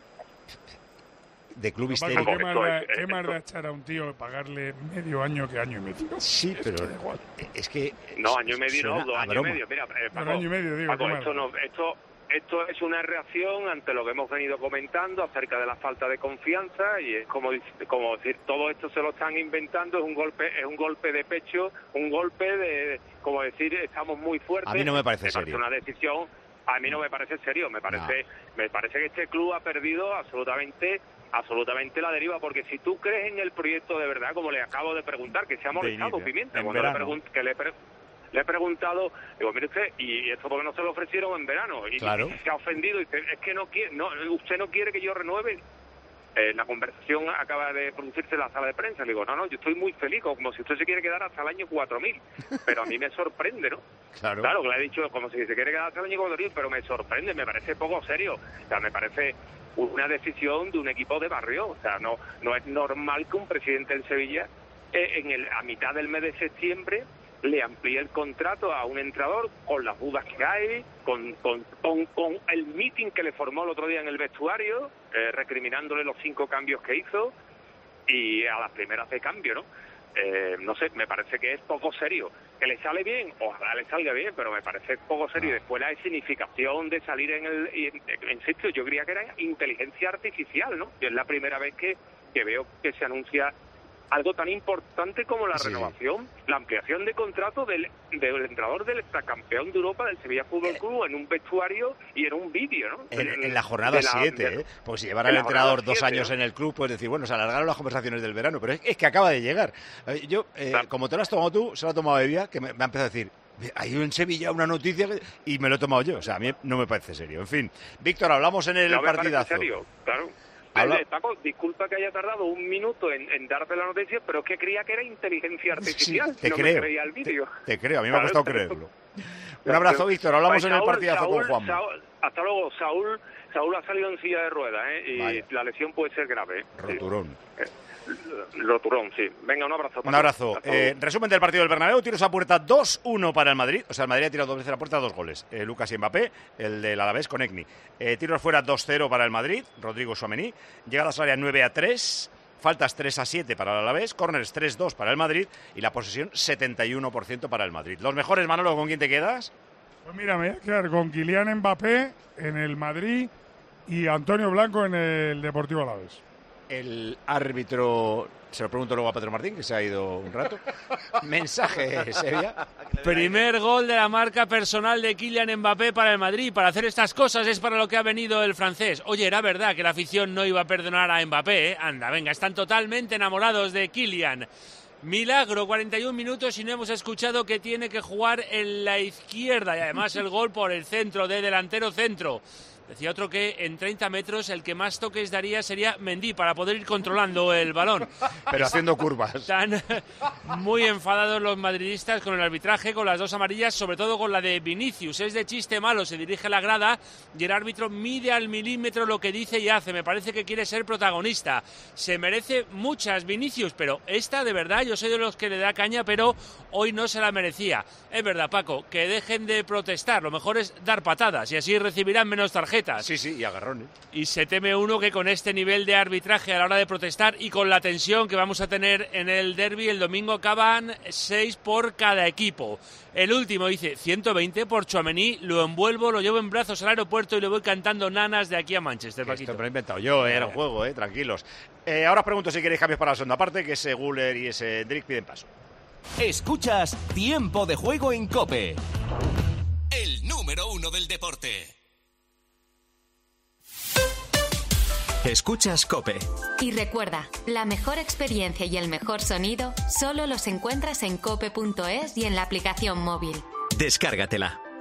de club histérico. ¿Qué más da, ¿qué más da echar a un tío pagarle medio año que año y medio? Sí, es pero que es que... No, año y medio no, dos años y medio. Mira, eh, Paco, año y medio, digo, Paco, esto, no, esto, esto es una reacción ante lo que hemos venido comentando acerca de la falta de confianza y es como, como decir, todo esto se lo están inventando, es un golpe es un golpe de pecho, un golpe de, como decir, estamos muy fuertes. A mí no me parece me serio. Parece una decisión A mí no me parece serio, me parece, no. me parece que este club ha perdido absolutamente, absolutamente la deriva, porque si tú crees en el proyecto de verdad, como le acabo de preguntar, que se ha molestado Pimienta, cuando le, pregun- que le, pre- le he preguntado, digo, mire usted, y esto porque no se lo ofrecieron en verano, y, claro. y se ha ofendido, y dice, es que no quiere, no, usted no quiere que yo renueve. Eh, la conversación acaba de producirse en la sala de prensa. Le digo, no, no, yo estoy muy feliz, como si usted se quiere quedar hasta el año cuatro mil. Pero a mí me sorprende, ¿no? Claro. Claro, que le he dicho, como si se quiere quedar hasta el año cuatro mil, pero me sorprende, me parece poco serio. O sea, me parece una decisión de un equipo de barrio. O sea, no no es normal que un presidente del Sevilla, eh, en el, a mitad del mes de septiembre, le amplíe el contrato a un entrenador con las dudas que hay, con, con, con, con el meeting que le formó el otro día en el vestuario, eh, recriminándole los cinco cambios que hizo, y a las primeras de cambio, ¿no? Eh, no sé, me parece que es poco serio. Que le sale bien, ojalá le salga bien, pero me parece poco serio. Y después la significación de salir en el... En, en sitio, yo creía que era inteligencia artificial, ¿no? Y es la primera vez que, que veo que se anuncia algo tan importante como la sí. renovación, la ampliación de contrato del, del entrenador del extracampeón de Europa del Sevilla Fútbol Club en un vestuario y en un vídeo, ¿no? En, en, en la jornada siete, ¿eh? Pues si llevara al entrenador dos siete, años ¿no? en el club, pues decir, bueno, se alargaron las conversaciones del verano, pero es, es que acaba de llegar. Yo, eh, claro. como te lo has tomado tú, se lo ha tomado Evia, que me, me ha empezado a decir, hay en Sevilla una noticia y me lo he tomado yo. O sea, a mí no me parece serio. En fin, Víctor, hablamos en el no partidazo. Me parece serio, claro. Habla... Paco, disculpa que haya tardado un minuto en, en darte la noticia, pero es que creía que era inteligencia artificial. Sí, te no creo. me creía el vídeo. Te, te creo, a mí me ha costado creerlo. Un abrazo, Víctor. Hablamos pues, Saúl, en el partidazo Saúl, con Juan. Saúl, hasta luego. Saúl Saúl ha salido en silla de ruedas, ¿eh? Y Vaya. la lesión puede ser grave. ¿eh? Roturón. Sí. Roturón, sí. Venga, un abrazo. Un abrazo. Eh, resumen del partido del Bernabéu. Tiros a puerta dos uno para el Madrid. O sea, el Madrid ha tirado dos veces a puerta, dos goles. Eh, Lucas y Mbappé, el del Alavés con Egni. Eh, tiros fuera dos cero para el Madrid. Rodrigo Tchouaméni. Llegadas al área nueve a tres. Faltas tres a siete para el Alavés. Corners tres dos para el Madrid. Y la posesión setenta y uno por ciento para el Madrid. Los mejores, Manolo, ¿con quién te quedas? Pues mira, me voy a quedar con Kylian Mbappé en el Madrid y Antonio Blanco en el Deportivo Alavés. El árbitro, se lo pregunto luego a Pedro Martín, que se ha ido un rato. Mensaje, Sevilla. Primer gol de la marca personal de Kylian Mbappé para el Madrid. Para hacer estas cosas es para lo que ha venido el francés. Oye, era verdad que la afición no iba a perdonar a Mbappé, ¿eh? Anda, venga, están totalmente enamorados de Kylian. Milagro, cuarenta y un minutos y no hemos escuchado que tiene que jugar en la izquierda. Y además el gol por el centro, de delantero centro. Decía otro que en treinta metros el que más toques daría sería Mendy para poder ir controlando el balón. Pero haciendo curvas. Están muy enfadados los madridistas con el arbitraje, con las dos amarillas, sobre todo con la de Vinicius. Es de chiste malo, se dirige a la grada y el árbitro mide al milímetro lo que dice y hace. Me parece que quiere ser protagonista. Se merece muchas Vinicius, pero esta de verdad, yo soy de los que le da caña, pero hoy no se la merecía. Es verdad, Paco, que dejen de protestar. Lo mejor es dar patadas y así recibirán menos tarjetas. Sí, sí, y agarrones. Y se teme uno que con este nivel de arbitraje a la hora de protestar y con la tensión que vamos a tener en el derbi el domingo acaban seis por cada equipo. El último dice ciento veinte por Tchouaméni, lo envuelvo, lo llevo en brazos al aeropuerto y le voy cantando nanas de aquí a Manchester. Esto me lo he inventado yo, eh, era un juego, eh, tranquilos. Eh, ahora os pregunto si queréis cambios para la segunda parte, que ese Guller y ese Drick piden paso. Escuchas Tiempo de Juego en COPE, el número uno del deporte. Escuchas COPE. Y recuerda, la mejor experiencia y el mejor sonido solo los encuentras en cope punto es y en la aplicación móvil. Descárgatela.